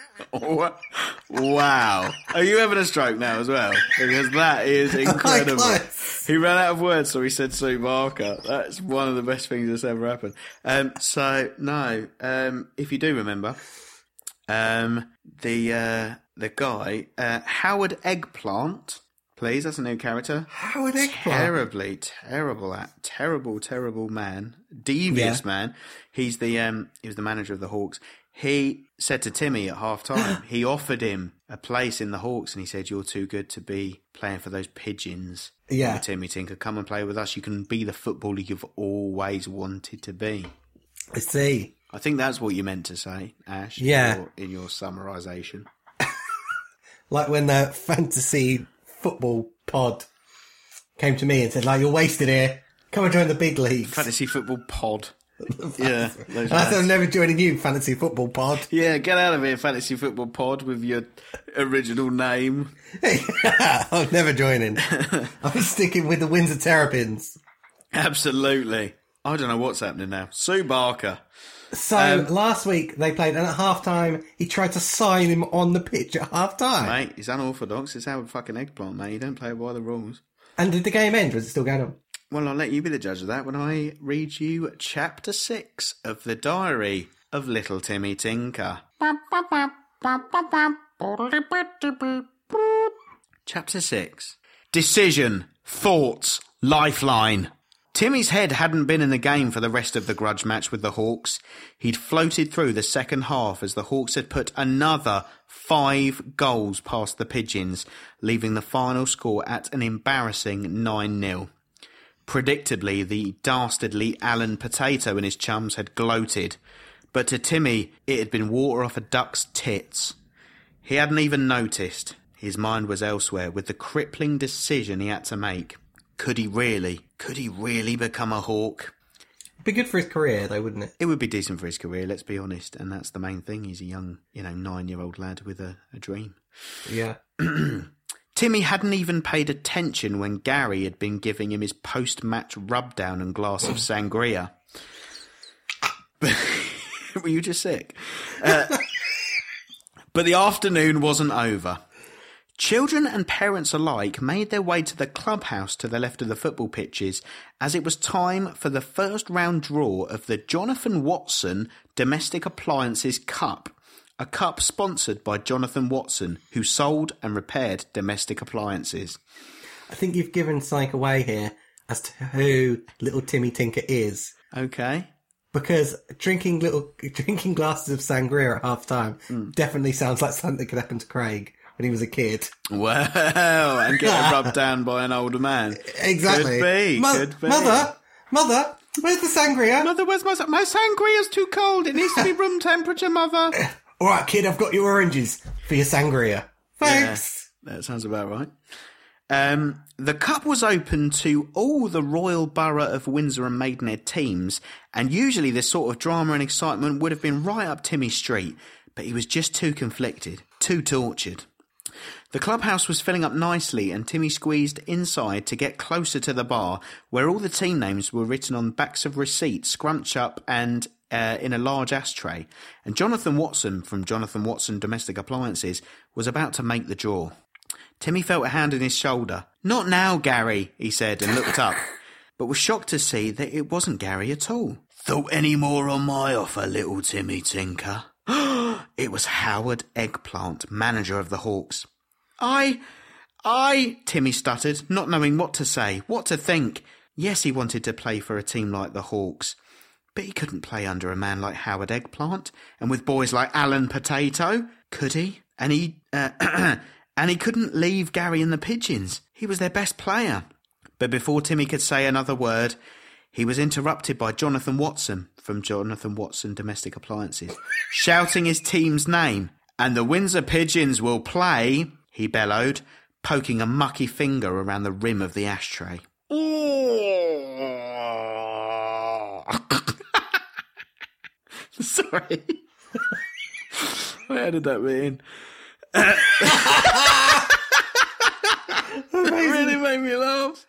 Wow. Are you having a stroke now as well? Because that is incredible. He ran out of words, so he said Sue Barker. That's one of the best things that's ever happened. Um, so, no, um, if you do remember, um, the uh, the guy, uh, Howard Eggplant, please, that's a new character. Howard Eggplant? Terribly, terrible, at, terrible, terrible man. Devious yeah. man. He's the um, he was the manager of the Hawks. He said to Timmy at half-time, he offered him a place in the Hawks and he said, you're too good to be playing for those pigeons. Yeah. Timmy Tinker, come and play with us. You can be the footballer you've always wanted to be. I see. I think that's what you meant to say, Ash, Yeah. in your, in your summarisation. Like when the fantasy football pod came to me and said, like, you're wasted here. Come and join the big leagues. Fantasy football pod. Yeah. And I said, I'm never joining you, fantasy football pod. Yeah, get out of here, Fantasy Football Pod, with your original name. I'm never joining. I'm sticking with the Windsor Terrapins. Absolutely. I don't know what's happening now. Sue Barker. So, Um, last week they played, and at half-time, he tried to sign him on the pitch at half-time. Mate, it's unorthodox. It's Howard fucking Eggplant, mate. You don't play by the rules. And did the game end, or is it still going on? Well, I'll let you be the judge of that when I read you Chapter six of the Diary of Little Timmy Tinker. Chapter six. Decision, Thoughts, Lifeline. Timmy's head hadn't been in the game for the rest of the grudge match with the Hawks. He'd floated through the second half as the Hawks had put another five goals past the Pigeons, leaving the final score at an embarrassing nine nil. Predictably, the dastardly Alan Potato and his chums had gloated, but to Timmy it had been water off a duck's tits. He hadn't even noticed. His mind was elsewhere with the crippling decision he had to make. Could he really, could he really become a Hawk? It'd be good for his career, though, wouldn't it? It would be decent for his career, let's be honest, and that's the main thing. He's a young, you know, nine-year-old lad with a, a dream. Yeah. Timmy hadn't even paid attention when Gary had been giving him his post-match rub-down and glass of sangria. Were you just sick? Uh, but the afternoon wasn't over. Children and parents alike made their way to the clubhouse to the left of the football pitches as it was time for the first round draw of the Jonathan Watson Domestic Appliances Cup, a cup sponsored by Jonathan Watson, who sold and repaired domestic appliances. I think you've given something away here as to who little Timmy Tinker is. Okay. Because drinking little drinking glasses of sangria at half time Mm. definitely sounds like something that could happen to Craig when he was a kid. Well, and get rubbed down by an older man. Exactly. Could be, Mo- could be. Mother, mother, where's the sangria? Mother, where's my... My sangria's too cold. It needs to be room temperature, Mother. All right, kid, I've got your oranges for your sangria. Thanks. Yeah, that sounds about right. Um, the cup was open to all the Royal Borough of Windsor and Maidenhead teams, and usually this sort of drama and excitement would have been right up Timmy's street, but he was just too conflicted, too tortured. The clubhouse was filling up nicely, and Timmy squeezed inside to get closer to the bar, where all the team names were written on backs of receipts, scrunch up and uh, in a large ashtray, and Jonathan Watson from Jonathan Watson Domestic Appliances was about to make the draw. Timmy felt a hand on his shoulder. "Not now, Gary," he said, and looked up, but was shocked to see that it wasn't Gary at all. "Thought any more on my offer, little Timmy Tinker?" It was Howard Eggplant, manager of the Hawks. I, I, Timmy stuttered, not knowing what to say, what to think. Yes, he wanted to play for a team like the Hawks, but he couldn't play under a man like Howard Eggplant, and with boys like Alan Potato, could he? And he, uh, and he couldn't leave Gary and the Pigeons. He was their best player. But before Timmy could say another word, he was interrupted by Jonathan Watson from Jonathan Watson Domestic Appliances, shouting his team's name. "And the Windsor Pigeons will play," he bellowed, poking a mucky finger around the rim of the ashtray. Sorry. I added that bit in. It really made me laugh.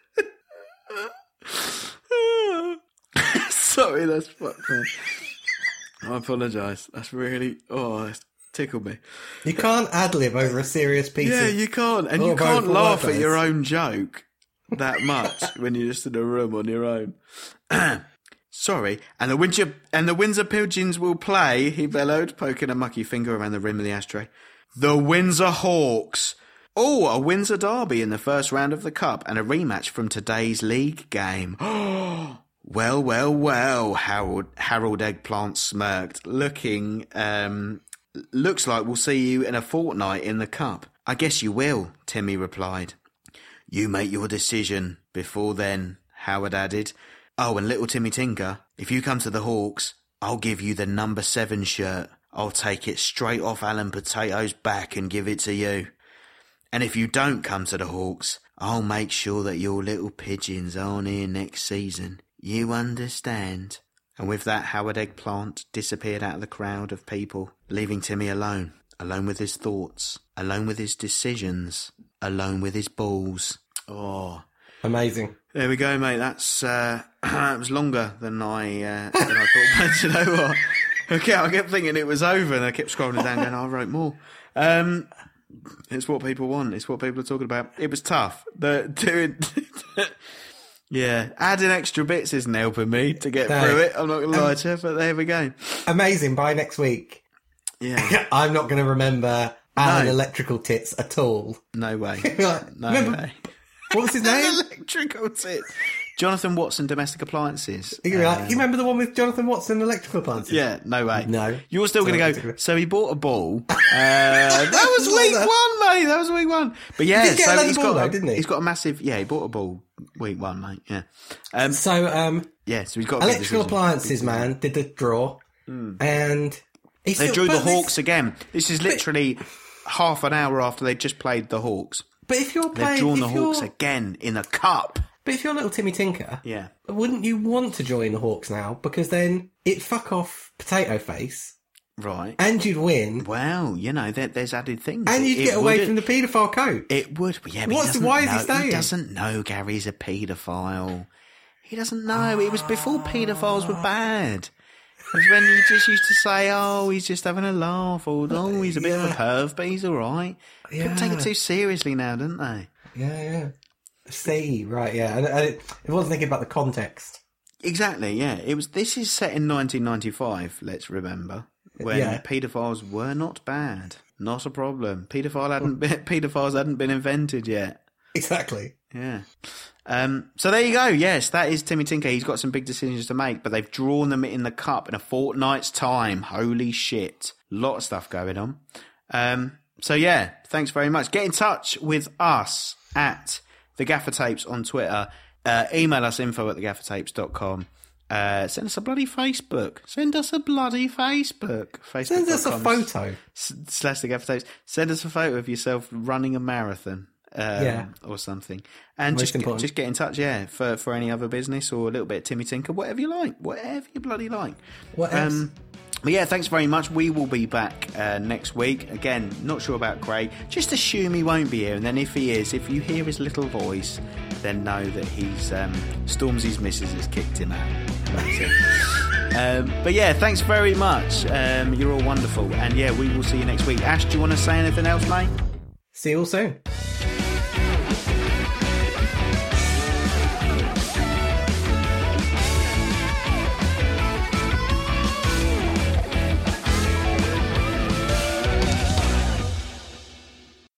Sorry, that's fucked, man. I apologise. That's really... Oh, that's tickled me. You can't ad-lib over a serious piece Yeah, of... you can't. And Oh, you can't vocal laugh workers. at your own joke that much when you're just in a room on your own. Sorry. And the Windsor, and the Windsor Pigeons will play, he bellowed, poking a mucky finger around the rim of the ashtray. The Windsor Hawks. Oh, a Windsor derby in the first round of the Cup and a rematch from today's league game. Well, well, well, Harold, Harold Eggplant smirked, looking, um, looks like we'll see you in a fortnight in the Cup. I guess you will, Timmy replied. You make your decision. Before then, Howard added. Oh, and little Timmy Tinker, if you come to the Hawks, I'll give you the number seven shirt. I'll take it straight off Alan Potato's back and give it to you. And if you don't come to the Hawks, I'll make sure that your little pigeons aren't here next season. You understand? And with that, Howard Eggplant disappeared out of the crowd of people, leaving Timmy alone, alone with his thoughts, alone with his decisions, alone with his balls. Oh, amazing! There we go, mate. That's uh, it was longer than I uh, than I thought. But you know what? Okay, I kept thinking it was over, and I kept scrolling down, going, oh, "I wrote more." Um, it's what people want. It's what people are talking about. It was tough. The doing. Yeah, adding extra bits isn't helping me to get no. through it. I'm not going to lie um, to you, but there we go. Amazing. By next week, yeah, I'm not going to remember Alan no. Electrical Tits at all. No way. like, no remember, way. What was his name? Electrical Tits. Jonathan Watson, Domestic Appliances. You're like, um, you remember the one with Jonathan Watson, Electrical Appliances? Yeah, no way. No. You're still going to go, so he bought a ball. Uh, that was week one, mate. That was week one. But yeah, he did get so another he's ball, got, though, didn't he? He's got a massive, yeah, he bought a ball week one, mate. Yeah. Um, so, um, yeah, so he's got a Electrical Appliances, man, did the draw. Mm. And he they still, drew the Hawks this, again. This is literally but, half an hour after they just played the Hawks. But if you're playing, they've drawn the if Hawks you're, again in the Cup. But if you're little Timmy Tinker, yeah, wouldn't you want to join the Hawks now? Because then it'd fuck off Potato Face. Right. And you'd win. Well, you know, there, there's added things. And you'd it, get it away would, from the paedophile coat. It would. Yeah, but What's, he why know, is he staying? He doesn't know Gary's a paedophile. He doesn't know. It was before paedophiles were bad. It was when you just used to say, oh, he's just having a laugh, or oh, he's a bit yeah. of a perv, but he's all right. Yeah. People take it too seriously now, don't they? Yeah, yeah. See, right, yeah. And I, I wasn't thinking about the context. Exactly, yeah. It was. This is set in nineteen ninety-five, let's remember, when yeah. paedophiles were not bad. Not a problem. Paedophile hadn't been, paedophiles hadn't been invented yet. Exactly. Yeah. Um, so there you go. Yes, that is Timmy Tinker. He's got some big decisions to make, but they've drawn them in the Cup in a fortnight's time. Holy shit. Lot of stuff going on. Um, so yeah, thanks very much. Get in touch with us at The Gaffer Tapes on Twitter. Uh, email us info at the gaffer tapes dot com. Uh, send us a bloody Facebook. Send us a bloody Facebook. Facebook. Send us a photo. S- slash The Gaffer Tapes. Send us a photo of yourself running a marathon. Um, yeah. Or something. And Most just important. just get in touch, yeah, for, for any other business or a little bit of Timmy Tinker, whatever you like. Whatever you bloody like. What else? Um, But yeah, thanks very much. We will be back uh, next week. Again, not sure about Craig. Just assume he won't be here. And then if he is, if you hear his little voice, then know that he's um, Stormzy's missus has kicked him out. That's it. um, but yeah, thanks very much. Um, you're all wonderful. And yeah, we will see you next week. Ash, do you want to say anything else, mate? See you all soon.